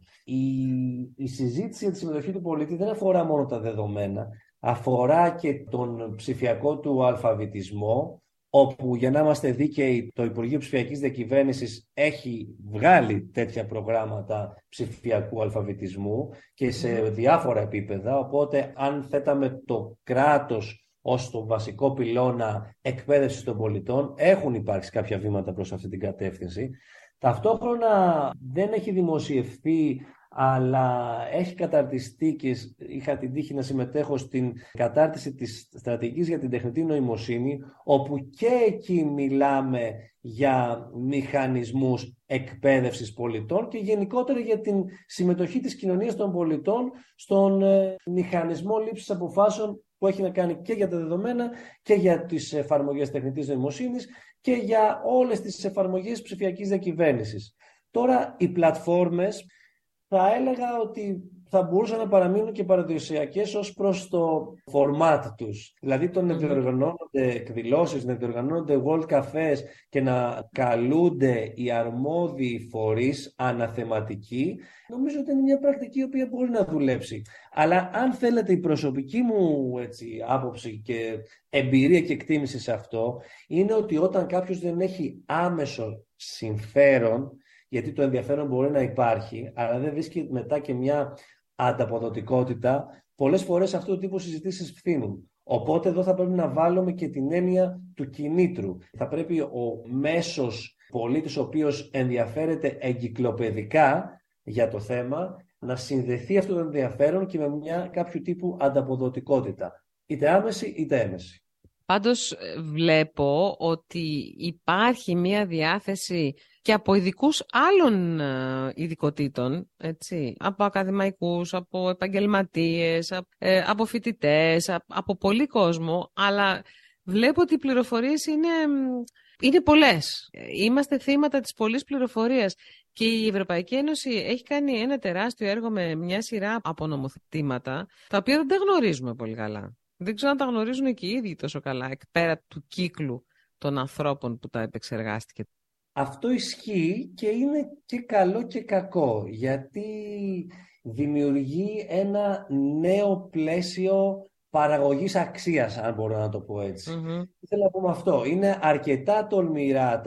Η συζήτηση για τη συμμετοχή του πολίτη δεν αφορά μόνο τα δεδομένα, αφορά και τον ψηφιακό του αλφαβητισμό, όπου, για να είμαστε δίκαιοι, το Υπουργείο Ψηφιακής Διακυβέρνησης έχει βγάλει τέτοια προγράμματα ψηφιακού αλφαβητισμού και σε διάφορα επίπεδα, οπότε αν θέταμε το κράτος ως το βασικό πυλώνα εκπαίδευσης των πολιτών, έχουν υπάρξει κάποια βήματα προς αυτή την κατεύθυνση. Ταυτόχρονα δεν έχει δημοσιευθεί, αλλά έχει καταρτιστεί και είχα την τύχη να συμμετέχω στην κατάρτιση της στρατηγικής για την τεχνητή νοημοσύνη, όπου και εκεί μιλάμε για μηχανισμούς εκπαίδευσης πολιτών και γενικότερα για την συμμετοχή της κοινωνίας των πολιτών στον μηχανισμό λήψης αποφάσεων που έχει να κάνει και για τα δεδομένα και για τις εφαρμογές τεχνητής νοημοσύνης και για όλες τις εφαρμογές ψηφιακής διακυβέρνησης. Τώρα οι πλατφόρμες θα έλεγα ότι θα μπορούσαν να παραμείνουν και παραδοσιακές ως προς το format τους. Δηλαδή το να διοργανώνονται εκδηλώσεις, να διοργανώνονται World Cafés και να καλούνται οι αρμόδιοι φορείς αναθεματικοί, νομίζω ότι είναι μια πρακτική η οποία μπορεί να δουλέψει. Αλλά αν θέλετε, η προσωπική μου άποψη και εμπειρία και εκτίμηση σε αυτό είναι ότι όταν κάποιος δεν έχει άμεσο συμφέρον, γιατί το ενδιαφέρον μπορεί να υπάρχει, αλλά δεν βρίσκει μετά και μια ανταποδοτικότητα, πολλές φορές αυτού του τύπου συζητήσεις φθήνουν. Οπότε εδώ θα πρέπει να βάλουμε και την έννοια του κινήτρου. Θα πρέπει ο μέσος πολίτης, ο οποίος ενδιαφέρεται εγκυκλοπαιδικά για το θέμα, να συνδεθεί αυτό το ενδιαφέρον και με μια κάποιου τύπου ανταποδοτικότητα. Είτε άμεση είτε έμεση. Πάντως βλέπω ότι υπάρχει μια διάθεση και από ειδικούς άλλων ειδικοτήτων, έτσι, από ακαδημαϊκούς, από επαγγελματίες, από φοιτητές, από πολύ κόσμο, αλλά βλέπω ότι οι πληροφορίες είναι πολλές. Είμαστε θύματα της πολλής πληροφορίας και η Ευρωπαϊκή Ένωση έχει κάνει ένα τεράστιο έργο με μια σειρά από νομοθετήματα, τα οποία δεν τα γνωρίζουμε πολύ καλά. Δεν ξέρω αν τα γνωρίζουν και οι ίδιοι τόσο καλά, εκ πέρα του κύκλου των ανθρώπων που τα επεξεργάστηκε. Αυτό ισχύει και είναι και καλό και κακό, γιατί δημιουργεί ένα νέο πλαίσιο παραγωγής αξίας, αν μπορώ να το πω έτσι. Θέλω να πούμε αυτό. Είναι αρκετά τολμηρά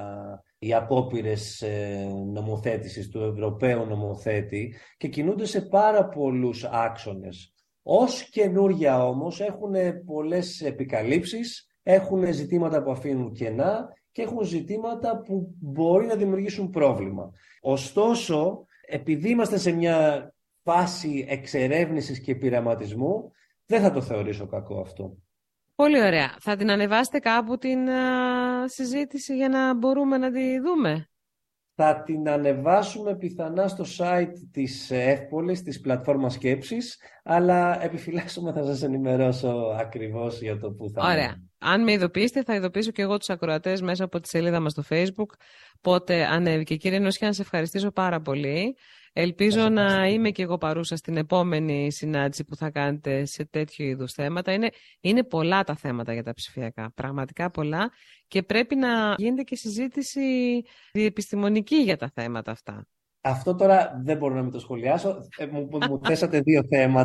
οι απόπειρες νομοθέτησης του Ευρωπαίου νομοθέτη και κινούνται σε πάρα πολλούς άξονες. Ως καινούργια όμως έχουν πολλές επικαλύψεις, έχουν ζητήματα που αφήνουν κενά και έχουν ζητήματα που μπορεί να δημιουργήσουν πρόβλημα. Ωστόσο, επειδή είμαστε σε μια φάση εξερεύνησης και πειραματισμού, δεν θα το θεωρήσω κακό αυτό. Πολύ ωραία. Θα την ανεβάσετε κάπου την συζήτηση για να μπορούμε να τη δούμε? Θα την ανεβάσουμε πιθανά στο site της Εύπολης, της πλατφόρμας σκέψης, αλλά επιφυλάσσομαι, θα σας ενημερώσω ακριβώς για το που θα... Ωραία. Αν με ειδοποιήσετε, θα ειδοποιήσω και εγώ τους ακροατές μέσα από τη σελίδα μας στο Facebook, πότε ανέβηκε. Κύριε Νοσιά, να σε ευχαριστήσω πάρα πολύ. Ελπίζω να είμαι και εγώ παρούσα στην επόμενη συνάντηση που θα κάνετε σε τέτοιου είδους θέματα. Είναι πολλά τα θέματα για τα ψηφιακά, πραγματικά πολλά, και πρέπει να γίνεται και συζήτηση διεπιστημονική για τα θέματα αυτά. Αυτό τώρα δεν μπορώ να μην το σχολιάσω. Μου θέσατε δύο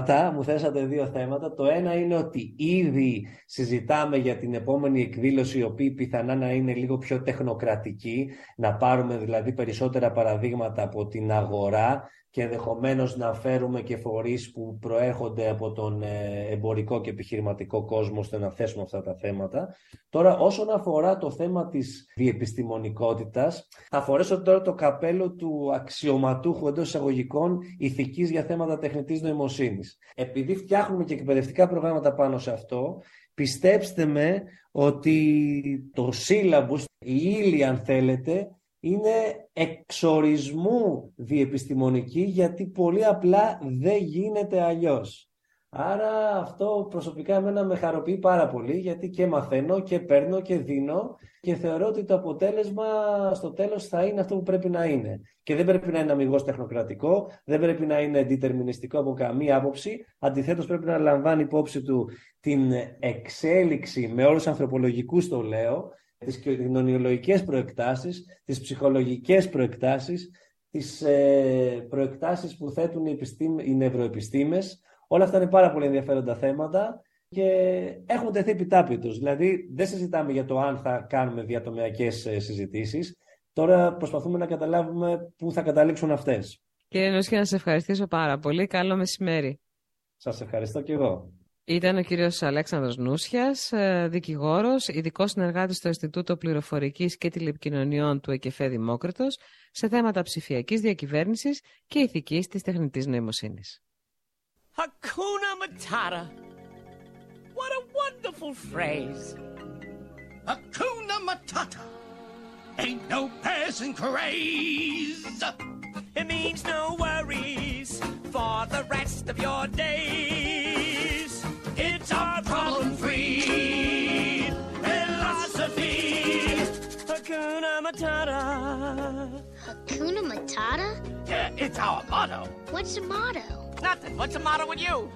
θέματα. Το ένα είναι ότι ήδη συζητάμε για την επόμενη εκδήλωση, η οποία πιθανά να είναι λίγο πιο τεχνοκρατική, να πάρουμε δηλαδή περισσότερα παραδείγματα από την αγορά και ενδεχομένως να φέρουμε και φορείς που προέρχονται από τον εμπορικό και επιχειρηματικό κόσμο, ώστε να θέσουμε αυτά τα θέματα. Τώρα, όσον αφορά το θέμα της διεπιστημονικότητας, θα φορέσω τώρα το καπέλο του αξιωματούχου εντός εισαγωγικών ηθικής για θέματα τεχνητής νοημοσύνης. Επειδή φτιάχνουμε και εκπαιδευτικά προγράμματα πάνω σε αυτό, πιστέψτε με ότι το syllabus, η ύλη αν θέλετε, είναι εξορισμού διεπιστημονική, γιατί πολύ απλά δεν γίνεται αλλιώς. Άρα αυτό προσωπικά εμένα με χαροποιεί πάρα πολύ, γιατί και μαθαίνω και παίρνω και δίνω και θεωρώ ότι το αποτέλεσμα στο τέλος θα είναι αυτό που πρέπει να είναι. Και δεν πρέπει να είναι αμιγώς τεχνοκρατικό, δεν πρέπει να είναι διτερμινιστικό από καμία άποψη. Αντιθέτως πρέπει να λαμβάνει υπόψη του την εξέλιξη, με όρους ανθρωπολογικούς το λέω, τις κοινωνιολογικές προεκτάσεις, τις ψυχολογικές προεκτάσεις, τις προεκτάσεις που θέτουν οι νευροεπιστήμες. Όλα αυτά είναι πάρα πολύ ενδιαφέροντα θέματα και έχουν τεθεί επιτάπητος. Δηλαδή δεν συζητάμε για το αν θα κάνουμε διατομεακές συζητήσεις. Τώρα προσπαθούμε να καταλάβουμε πού θα καταλήξουν αυτές. Κύριε Νούσχη, να σας ευχαριστήσω πάρα πολύ. Καλό μεσημέρι. Σας ευχαριστώ και εγώ. Ήταν ο κύριος Αλέξανδρος Νούσιας, δικηγόρος, ειδικός συνεργάτης στο Ινστιτούτο Πληροφορικής και Τηλεπικοινωνιών του ΕΚΕΦΕ Δημόκριτος σε θέματα ψηφιακής διακυβέρνησης και ηθικής της τεχνητής νοημοσύνης. Hakuna Matata. What a wonderful phrase. Hakuna Matata. Ain't no passing craze. It means no worries for the rest of your days. It's our problem-free philosophy. Hakuna Matata. Hakuna Matata? Yeah, it's our motto. What's the motto? Nothing. What's the matter with you?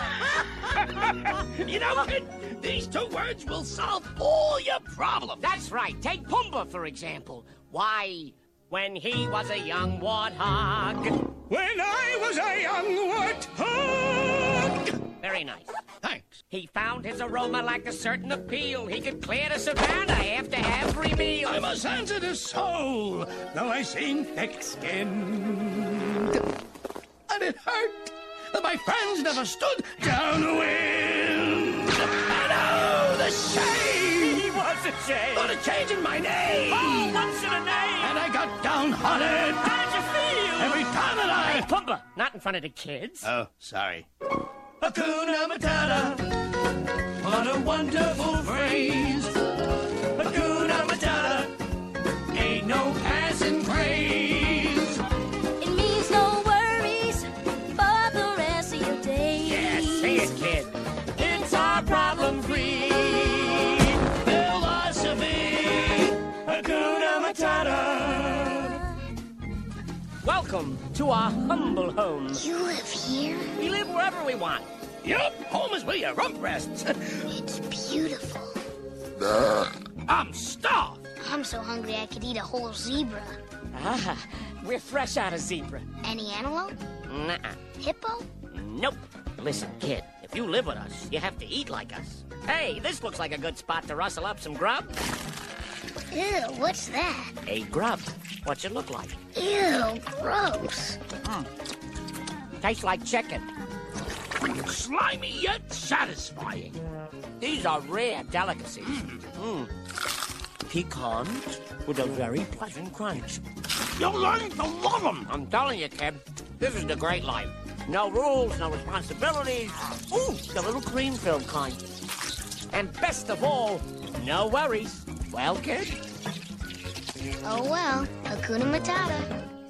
You know, kid, these two words will solve all your problems. That's right. Take Pumbaa, for example. Why, when he was a young warthog. When I was a young warthog. Very nice. Thanks. He found his aroma like a certain appeal. He could clear the savannah after every meal. I'm a sensitive soul, though I seem thick-skinned. And it hurt that my friends never stood downwind. And oh, the shame! He was a shame. Thought of changing my name. Oh, what's in a name? And I got downhearted. How did you feel? Every time that Hey, Pumbaa, not in front of the kids. Oh, sorry. Hakuna Matata. What a wonderful phrase. Hakuna Matata. Ain't no passing craze. It means no worries for the rest of your days. Yes, say it, kid. It's our problem-free philosophy. Hakuna Matata. Welcome to our humble home. You live here? We live wherever we want. Yup, home is where your rump rests. It's beautiful. I'm starved. I'm so hungry I could eat a whole zebra. Ah, we're fresh out of zebra. Any antelope? Nuh-uh. Hippo? Nope. Listen, kid, if you live with us, you have to eat like us. Hey, this looks like a good spot to rustle up some grub. Ew, what's that? A grub. What's it look like? Ew, gross. Tastes like chicken. Slimy yet satisfying. These are rare delicacies. Pecans with a very pleasant crunch. You're learning to love them. I'm telling you, kid, this is the great life. No rules, no responsibilities. Ooh, the little cream-filled kind. And best of all, no worries. Well, kid? Oh well, Hakuna Matata.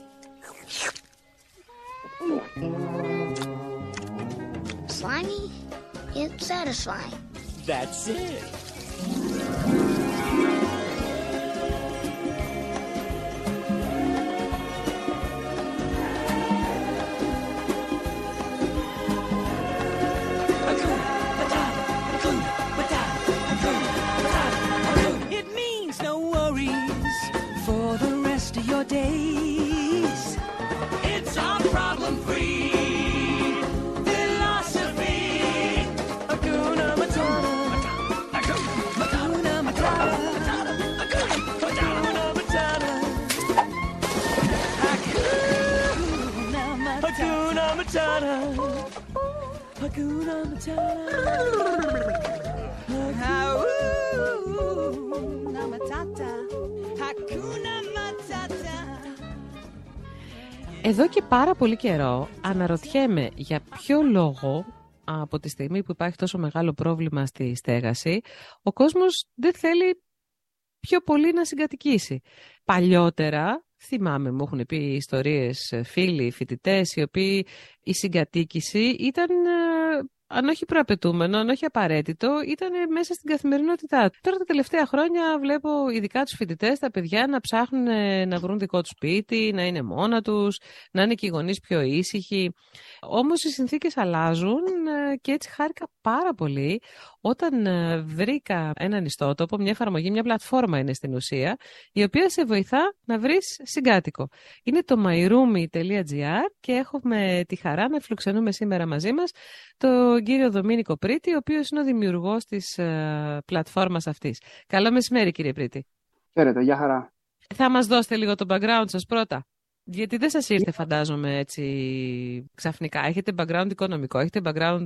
Slimy, yet satisfying. That's it. It means no worries for the rest of your days. It's our problem-free philosophy. Hakuna Matata. Hakuna Matata. Hakuna Matata. Hakuna Matata. Hakuna Matata. Hakuna Matata. Hakuna Matata. Εδώ και πάρα πολύ καιρό αναρωτιέμαι για ποιο λόγο, από τη στιγμή που υπάρχει τόσο μεγάλο πρόβλημα στη στέγαση, ο κόσμος δεν θέλει πιο πολύ να συγκατοικήσει. Παλιότερα, θυμάμαι, μου έχουν πει ιστορίες φίλοι, φοιτητές, οι οποίοι η συγκατοίκηση ήταν αν όχι προαπαιτούμενο, αν όχι απαραίτητο, ήταν μέσα στην καθημερινότητά του. Τώρα τα τελευταία χρόνια βλέπω ειδικά τους φοιτητές, τα παιδιά να ψάχνουν να βρουν δικό τους σπίτι, να είναι μόνα τους, να είναι και οι γονείς πιο ήσυχοι. Όμως οι συνθήκες αλλάζουν και έτσι χάρηκα πάρα πολύ όταν βρήκα έναν ιστότοπο, μια εφαρμογή, μια πλατφόρμα είναι στην ουσία, η οποία σε βοηθά να βρεις συγκάτοικο. Είναι το myroomie.gr και έχουμε τη χαρά να φιλοξενούμε σήμερα μαζί μας τον κύριο Δομήνικο Πρίτη, ο οποίος είναι ο δημιουργός της πλατφόρμας αυτής. Καλό μεσημέρι, κύριε Πρίτη. Χαίρετε, γεια χαρά. Θα μας δώσετε λίγο το background σας πρώτα. Γιατί δεν σας ήρθε, φαντάζομαι, έτσι ξαφνικά. Έχετε background οικονομικό, έχετε background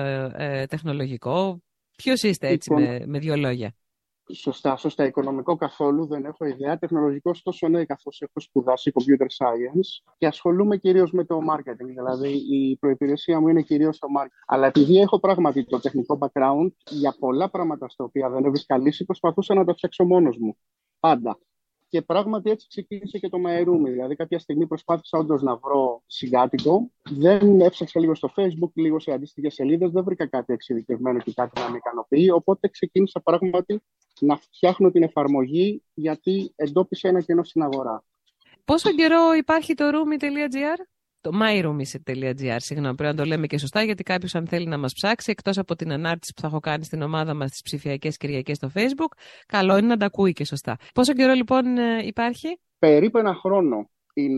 τεχνολογικό. Ποιος είστε έτσι με δύο λόγια? Σωστά. Οικονομικό καθόλου δεν έχω ιδέα. Τεχνολογικό, ωστόσο, ναι, καθώς έχω σπουδάσει computer science και ασχολούμαι κυρίως με το marketing. Δηλαδή, η προϋπηρεσία μου είναι κυρίως το marketing. Αλλά επειδή έχω πράγματι το τεχνικό background, για πολλά πράγματα στα οποία δεν έβρισκα λύση, προσπαθούσα να τα φτιάξω μόνος μου. Πάντα. Και πράγματι έτσι ξεκίνησε και το myroomie. Δηλαδή, κάποια στιγμή προσπάθησα όντως να βρω συγκάτοικο. Δεν έψαξα λίγο στο Facebook, λίγο σε αντίστοιχες σελίδες. Δεν βρήκα κάτι εξειδικευμένο και κάτι να με ικανοποιεί. Οπότε ξεκίνησα πράγματι να φτιάχνω την εφαρμογή, γιατί εντόπισα ένα κενό στην αγορά. Πόσο καιρό υπάρχει το roomie.gr? Το myroomie.gr, συγγνώμη, πρέπει να το λέμε και σωστά, γιατί κάποιος αν θέλει να μας ψάξει, εκτός από την ανάρτηση που θα έχω κάνει στην ομάδα μας στις ψηφιακές Κυριακές στο Facebook, καλό είναι να τα ακούει και σωστά. Πόσο καιρό λοιπόν υπάρχει? Περίπου ένα χρόνο είναι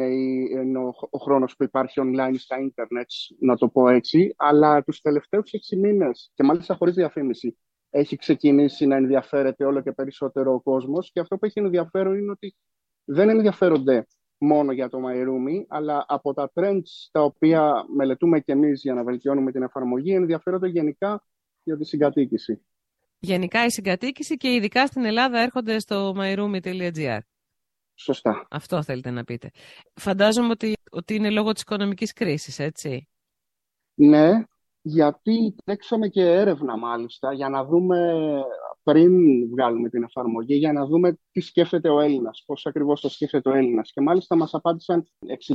ο χρόνος που υπάρχει online στα ίντερνετ, να το πω έτσι, αλλά τους τελευταίους 6 μήνες, και μάλιστα χωρίς διαφήμιση, έχει ξεκινήσει να ενδιαφέρεται όλο και περισσότερο ο κόσμος, και αυτό που έχει ενδιαφέρον είναι ότι δεν ενδιαφέρονται μόνο για το myroomie, αλλά από τα trends τα οποία μελετούμε και εμείς για να βελτιώνουμε την εφαρμογή, ενδιαφέρονται γενικά για τη συγκατοίκηση. Γενικά η συγκατοίκηση και ειδικά στην Ελλάδα έρχονται στο myroomie.gr. Σωστά. Αυτό θέλετε να πείτε. Φαντάζομαι ότι είναι λόγω της οικονομικής κρίσης, έτσι? Ναι, γιατί τρέξαμε και έρευνα μάλιστα για να δούμε, πριν βγάλουμε την εφαρμογή, για να δούμε τι σκέφτεται ο Έλληνας, πώς ακριβώς το σκέφτεται ο Έλληνας. Και μάλιστα μας απάντησαν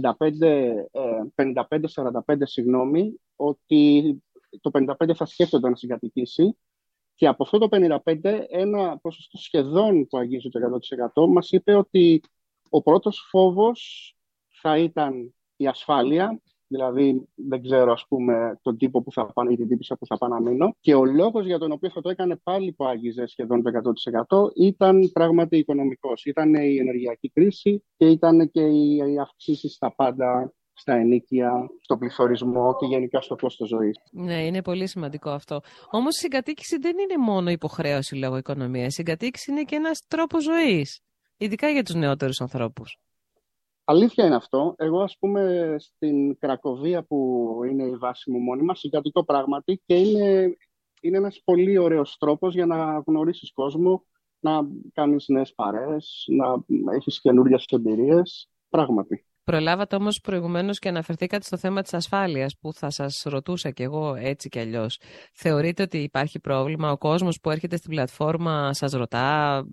55-45, ότι το 55% θα σκέφτονται να συγκατοικήσει. Και από αυτό το 55, ένα ποσοστό σχεδόν που αγγίζει το 100% μας είπε ότι ο πρώτος φόβος θα ήταν η ασφάλεια. Δηλαδή, δεν ξέρω, ας πούμε, τον τύπο που θα πάνε ή την τύπησα που θα πάνε να μείνω. Και ο λόγος για τον οποίο θα το έκανε πάλι που άγγιζε σχεδόν το 100% ήταν πράγματι οικονομικός. Ήταν η ενεργειακή κρίση και ήταν και οι αυξήσεις στα πάντα, στα ενοίκια, στο πληθωρισμό και γενικά στο κόστος ζωής. Ναι, είναι πολύ σημαντικό αυτό. Όμως η συγκατοίκηση δεν είναι μόνο υποχρέωση λόγω οικονομίας. Η συγκατοίκηση είναι και ένας τρόπος ζωής, ειδικά για τους νεότερους ανθρώπους. Αλήθεια είναι αυτό. Εγώ, ας πούμε, στην Κρακοβία, που είναι η βάση μου μόνιμα, συγκατοικώ πράγματι, και είναι ένας πολύ ωραίος τρόπος για να γνωρίσεις κόσμο, να κάνεις νέες παρέες, να έχεις καινούριες εμπειρίες. Πράγματι. Προλάβατε όμως προηγουμένως και αναφερθήκατε στο θέμα της ασφάλειας, που θα σας ρωτούσα κι εγώ έτσι κι αλλιώς. Θεωρείτε ότι υπάρχει πρόβλημα? Ο κόσμος που έρχεται στην πλατφόρμα σας ρωτά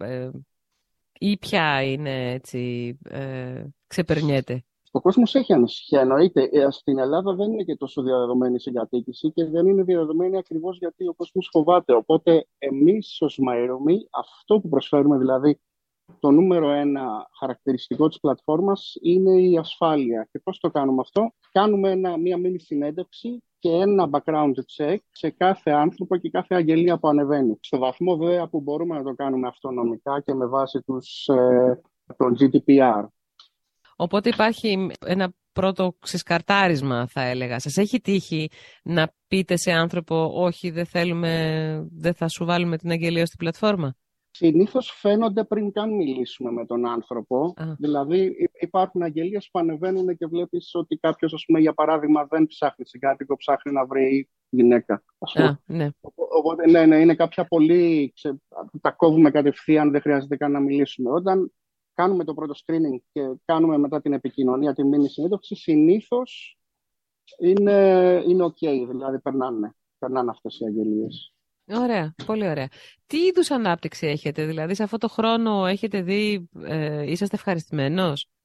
ή ποια είναι έτσι, ξεπερνιέται? Ο κόσμος έχει ανησυχία, εννοείται. Στην Ελλάδα δεν είναι και τόσο διαδεδομένη η συγκατοίκηση και δεν είναι διαδεδομένη ακριβώς γιατί ο κόσμος φοβάται. Οπότε εμείς ως myroomie, αυτό που προσφέρουμε, δηλαδή το νούμερο 1 χαρακτηριστικό της πλατφόρμας, είναι η ασφάλεια. Και πώς το κάνουμε αυτό? Κάνουμε μία μίνι συνέντευξη και ένα background check σε κάθε άνθρωπο και κάθε αγγελία που ανεβαίνει. Στο βαθμό βέβαια που μπορούμε να το κάνουμε αυτονομικά και με βάση τον GDPR. Οπότε υπάρχει ένα πρώτο ξεσκαρτάρισμα, θα έλεγα. Σας έχει τύχει να πείτε σε άνθρωπο όχι, δεν θα σου βάλουμε την αγγελία στην πλατφόρμα? Συνήθως φαίνονται πριν καν μιλήσουμε με τον άνθρωπο. Δηλαδή υπάρχουν αγγελίες που ανεβαίνουν και βλέπεις ότι κάποιος, ας πούμε, για παράδειγμα, δεν ψάχνει συγκάτοικο, ψάχνει να βρει γυναίκα. Ναι. Οπότε ναι, είναι κάποια πολύ... τα κόβουμε κατευθείαν, δεν χρειάζεται καν να μιλήσουμε. Όταν κάνουμε το πρώτο screening και κάνουμε μετά την επικοινωνία, τη μήνυ συνέντευξη, συνήθως είναι OK, δηλαδή περνάνε αυτές οι αγγελίες. Ωραία, πολύ ωραία. Τι είδους ανάπτυξη έχετε, δηλαδή σε αυτό το χρόνο έχετε δει, είσαστε ευχαριστημένος?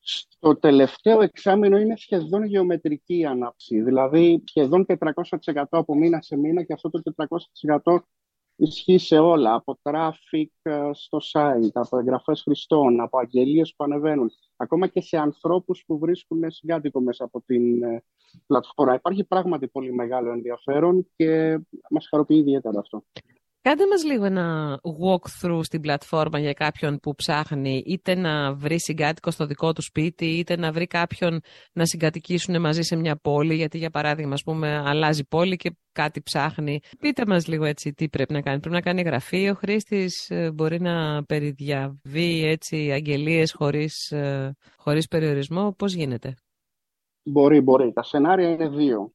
Στο τελευταίο εξάμηνο είναι σχεδόν γεωμετρική η ανάπτυξη, δηλαδή σχεδόν 400% από μήνα σε μήνα, και αυτό το 400% ισχύει σε όλα, από traffic στο site, από εγγραφές χρηστών, από αγγελίες που ανεβαίνουν, ακόμα και σε ανθρώπους που βρίσκουν συγκάτοικο μέσα από την πλατφόρμα. Υπάρχει πράγματι πολύ μεγάλο ενδιαφέρον και μας χαροποιεί ιδιαίτερα αυτό. Κάντε μας λίγο ένα walkthrough στην πλατφόρμα για κάποιον που ψάχνει είτε να βρει συγκάτοικο στο δικό του σπίτι, είτε να βρει κάποιον να συγκατοικήσουν μαζί σε μια πόλη, γιατί για παράδειγμα, ας πούμε, αλλάζει πόλη και κάτι ψάχνει. Πείτε μας λίγο έτσι τι πρέπει να κάνει. Πρέπει να κάνει εγγραφή ο χρήστης, μπορεί να περιδιαβεί έτσι αγγελίες χωρίς περιορισμό. Πώς γίνεται? Μπορεί. Τα σενάρια είναι δύο.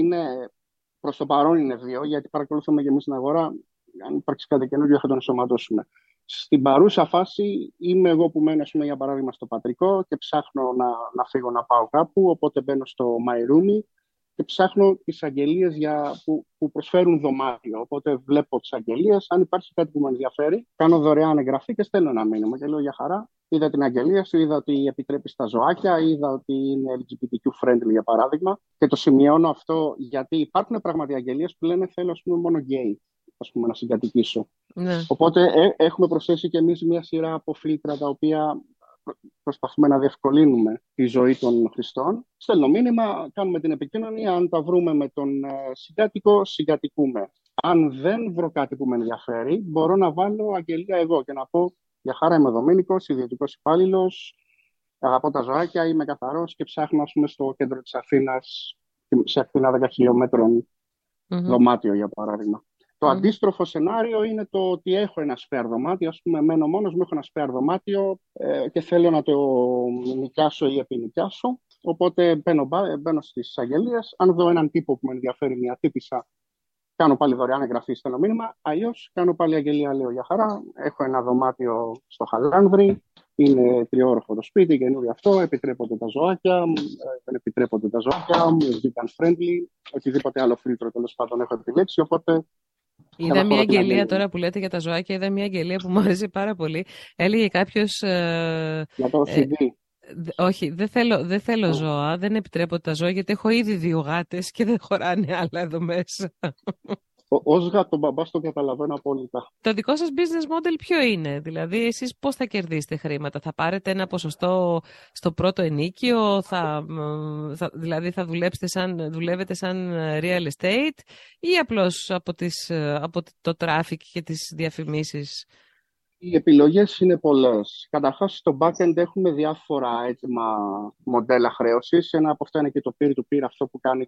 Προς το παρόν είναι δύο, γιατί παρακολουθούμε και εμείς την αγορά. Αν υπάρξει κάτι καινούργιο θα τον ενσωματώσουμε. Στην παρούσα φάση είμαι εγώ που μένω, για παράδειγμα, στο Πατρικό και ψάχνω να φύγω να πάω κάπου, οπότε μπαίνω στο My Room και ψάχνω τις αγγελίες που προσφέρουν δωμάτιο. Οπότε βλέπω τις αγγελίες, αν υπάρχει κάτι που με ενδιαφέρει, κάνω δωρεάν εγγραφή και στέλνω ένα μήνυμα και λέω για χαρά. Είδα την αγγελία σου, είδα ότι επιτρέπει στα ζωάκια, είδα ότι είναι LGBTQ friendly για παράδειγμα. Και το σημειώνω αυτό γιατί υπάρχουν πράγματι αγγελίες που λένε θέλω μόνο gay, να συγκατοικήσω. Ναι. Οπότε έχουμε προσθέσει και εμείς μια σειρά από φίλτρα τα οποία προσπαθούμε να διευκολύνουμε τη ζωή των χρηστών. Στέλνω μήνυμα, κάνουμε την επικοινωνία, αν τα βρούμε με τον συγκάτοικο, συγκατοικούμε. Αν δεν βρω κάτι που με ενδιαφέρει, μπορώ να βάλω αγγελία εγώ και να πω για χαρά είμαι Δομήνικος, ιδιωτικός υπάλληλος, αγαπώ τα ζωάκια, είμαι καθαρός και ψάχνω στο κέντρο της Αθήνας, σε Αθήνα 10 χιλιόμετρων δωμάτιο για παράδειγμα. Το αντίστροφο σενάριο είναι το ότι έχω ένα spare δωμάτιο, μένω μόνος μου, έχω ένα spare δωμάτιο και θέλω να το νοικιάσω ή επινοικιάσω. Οπότε μπαίνω στις αγγελίες. Αν δω έναν τύπο που με ενδιαφέρει, μια τύπισσα, κάνω πάλι δωρεάν εγγραφή, στέλνω μήνυμα. Αλλιώς κάνω πάλι αγγελία, λέω για χαρά. Έχω ένα δωμάτιο στο Χαλάνδρη. Είναι τριόροφο το σπίτι, καινούριο αυτό. Επιτρέπονται τα ζωάκια, δεν επιτρέπονται τα ζωάκια, vegan friendly. Οτιδήποτε άλλο φίλτρο τέλος πάντων έχω επιλέξει. Οπότε. Είδα μια αγγελία τώρα που λέτε για τα ζωάκια, είδα μια αγγελία που μου άρεσε πάρα πολύ. Έλεγε κάποιος. Για το CD. Όχι, δεν θέλω ζώα, δεν επιτρέπω τα ζώα γιατί έχω ήδη 2 γάτες και δεν χωράνε άλλα εδώ μέσα. Ως γατομπαμπάς το καταλαβαίνω απόλυτα. Το δικό σας business model ποιο είναι? Δηλαδή εσείς πώς θα κερδίσετε χρήματα? Θα πάρετε ένα ποσοστό στο πρώτο ενίκιο? Δηλαδή θα δουλεύετε σαν real estate ή απλώς από το traffic και τις διαφημίσεις? Οι επιλογές είναι πολλές. Καταρχάς, στο backend έχουμε διάφορα έτοιμα μοντέλα χρέωσης. Ένα από αυτά είναι και το peer-to-peer, αυτό που κάνει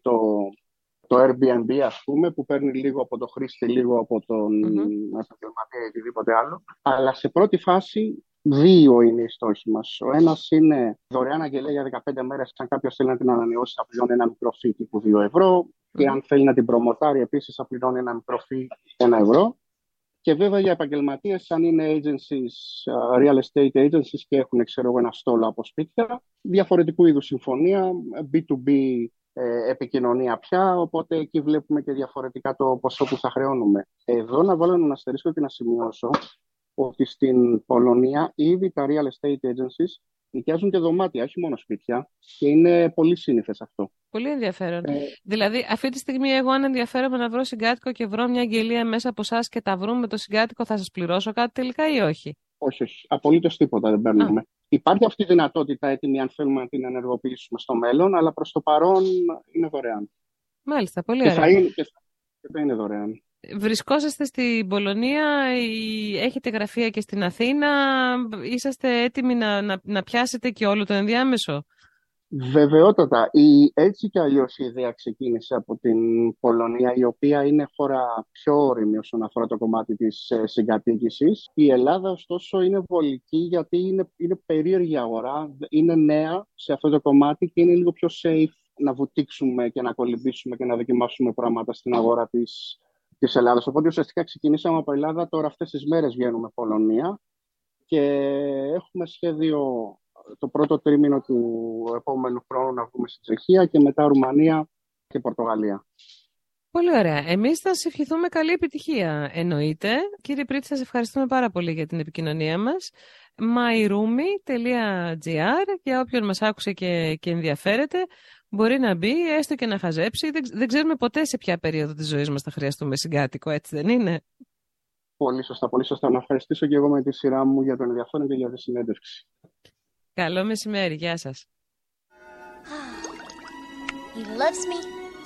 το Airbnb, ας πούμε, που παίρνει λίγο από το χρήστη, λίγο από τον επαγγελματία ή οτιδήποτε άλλο. Αλλά σε πρώτη φάση, 2 είναι οι στόχοι μας. Ο ένας είναι δωρεάν αγγελία για 15 μέρες. Αν κάποιος θέλει να την ανανεώσει, θα πληρώνει ένα μικρό fee τύπου 2 ευρώ. Και αν θέλει να την προμοτάρει, επίσης θα πληρώνει ένα μικρό fee 1 ευρώ. Και βέβαια για επαγγελματίες, αν είναι agencies, real estate agencies και έχουν ένα στόλο από σπίτια, διαφορετικού είδους συμφωνία, B2B επικοινωνία πια, οπότε εκεί βλέπουμε και διαφορετικά το ποσό που θα χρεώνουμε. Εδώ να βάλω ένα αστερίσκο και να σημειώσω ότι στην Πολωνία ήδη τα real estate agencies νοικιάζουν και δωμάτια, όχι μόνο σπίτια, και είναι πολύ σύνηθες αυτό. Πολύ ενδιαφέρον. Δηλαδή, αυτή τη στιγμή, εγώ αν ενδιαφέρομαι να βρω συγκάτοικο και βρω μια αγγελία μέσα από εσάς και τα βρούμε το συγκάτοικο, θα σας πληρώσω κάτι τελικά ή όχι? Όχι. Απολύτως τίποτα δεν παίρνουμε. Υπάρχει αυτή η δυνατότητα έτοιμη αν θέλουμε να την ενεργοποιήσουμε στο μέλλον, αλλά προς το παρόν είναι δωρεάν. Μάλιστα, πολύ ωραία. Και θα είναι δωρεάν. Βρισκόσαστε στην Πολωνία ή έχετε γραφεία και στην Αθήνα? Είσαστε έτοιμοι να πιάσετε και όλο το ενδιάμεσο? Βεβαιότατα. Έτσι κι αλλιώς η ιδέα ξεκίνησε από την Πολωνία, η οποία είναι χώρα πιο όριμη όσον αφορά το κομμάτι της συγκατοίκησης. Η Ελλάδα, ωστόσο, είναι βολική γιατί είναι περίεργη αγορά, είναι νέα σε αυτό το κομμάτι και είναι λίγο πιο safe να βουτήξουμε και να κολυμπήσουμε και να δοκιμάσουμε πράγματα στην αγορά της Ελλάδας. Οπότε ουσιαστικά ξεκινήσαμε από Ελλάδα, τώρα αυτές τις μέρες βγαίνουμε Πολωνία και έχουμε σχέδιο το πρώτο τρίμηνο του επόμενου χρόνου να βγούμε στη Τσεχία και μετά Ρουμανία και Πορτογαλία. Πολύ ωραία. Εμείς θα σας ευχηθούμε καλή επιτυχία, εννοείται. Κύριε Πρίτη, σας ευχαριστούμε πάρα πολύ για την επικοινωνία μας. myroomie.gr. Για όποιον μας άκουσε και ενδιαφέρεται, μπορεί να μπει, έστω και να χαζέψει. Δεν ξέρουμε ποτέ σε ποια περίοδο της ζωής μας θα χρειαστούμε συγκάτοικο, έτσι δεν είναι? Πολύ σωστά, πολύ σωστά. Να ευχαριστήσω και εγώ με τη σειρά μου για τον ενδιαφέρον και για τη συνέντευξη. Καλό μεσημέρι, γεια σας. He loves me.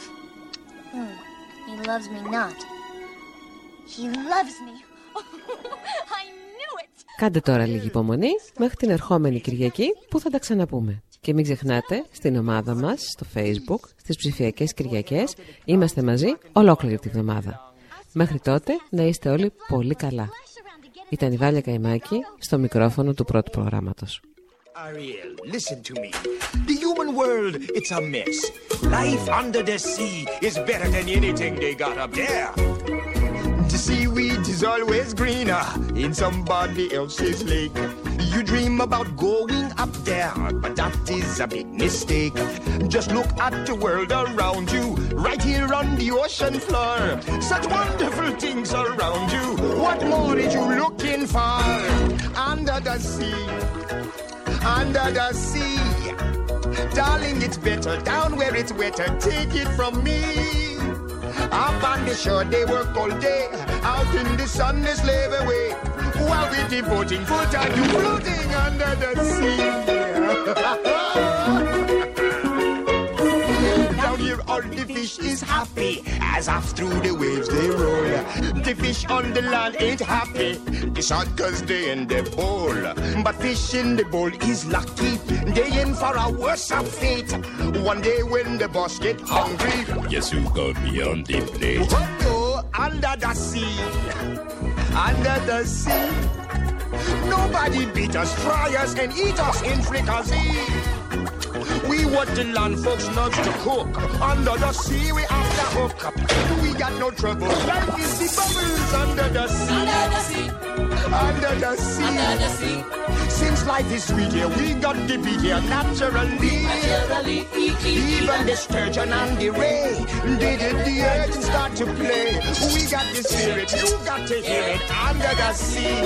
He loves me not. He loves me. I knew it. Κάντε τώρα λίγη υπομονή μέχρι την ερχόμενη Κυριακή που θα τα ξαναπούμε. Και μην ξεχνάτε, στην ομάδα μας, στο Facebook, στις ψηφιακές Κυριακές, είμαστε μαζί ολόκληρη τη βδομάδα. Μέχρι τότε να είστε όλοι πολύ καλά. Ήταν η Βάλια Καϊμάκη στο μικρόφωνο του πρώτου προγράμματος. Ariel, listen to me. The human world, it's a mess. Life under the sea is better than anything they got up there. The seaweed is always greener in somebody else's lake. You dream about going up there, but that is a big mistake. Just look at the world around you, right here on the ocean floor. Such wonderful things around you. What more are you looking for? Under the sea. Under the sea, darling, it's better down where it's wetter. Take it from me. Up on the shore, they work all day. Out in the sun, they slave away. While we're devoting full time to floating under the sea. Down here, all the fish is happy as off through the waves they roll. The fish on the land ain't happy. It's not 'cause they in the bowl. But fish in the bowl is lucky. They in for a worse of fate. One day when the boss get hungry, yes, you got me on the plate. Oh, under the sea. Under the sea. Nobody beat us, fry us, and eat us in fricassee. We what the land folks loves to cook. Under the sea we have to hook up. We got no trouble. Life is the bubbles under the sea. Under the sea. Under the sea. Under the sea. Since life is sweet here, we got the beat here naturally. Naturally. Even the sturgeon and the ray, they did the urge and start to play. We got the spirit, you got to hear it. Under the sea.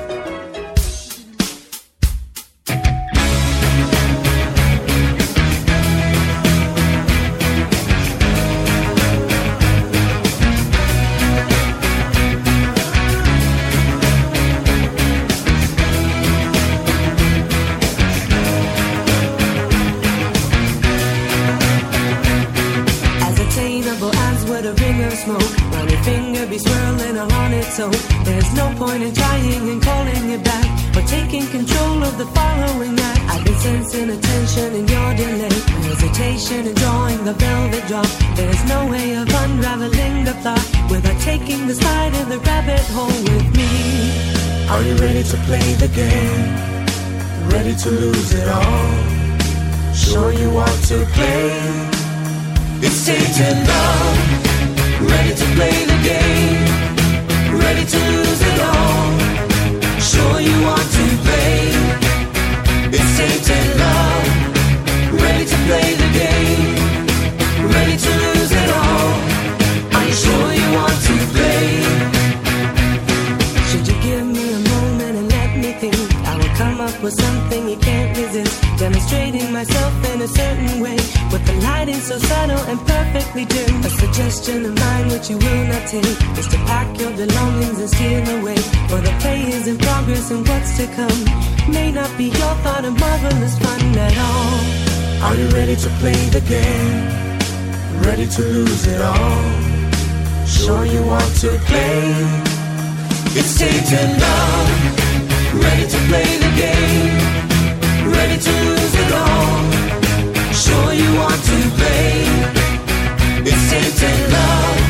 There's no point in trying and calling it back or taking control of the following act. I've been sensing attention in your delay, hesitation in drawing the velvet drop. There's no way of unraveling the plot without taking the slide in the rabbit hole with me. Are you ready to play the game? Ready to lose it all? Sure you want to play? It's tainted love. Ready to play the game? Ready to lose it all? Sure you want to play? It's tainted love. Ready to play the game? Ready to lose it all? Are you sure you want to play? Should you give me a moment and let me think? I will come up with something you can't resist, demonstrating myself in a certain way, with the lighting so subtle and perfectly dim. A suggestion of mine which you will not take is to pack your belongings and steal away, for the play is in progress and what's to come may not be your thought of marvelous fun at all. Are you ready to play the game? Ready to lose it all? Sure you want to play? It's tainted love. Ready to play the game? Ready to lose it all? Sure you want to play? It's tainted love.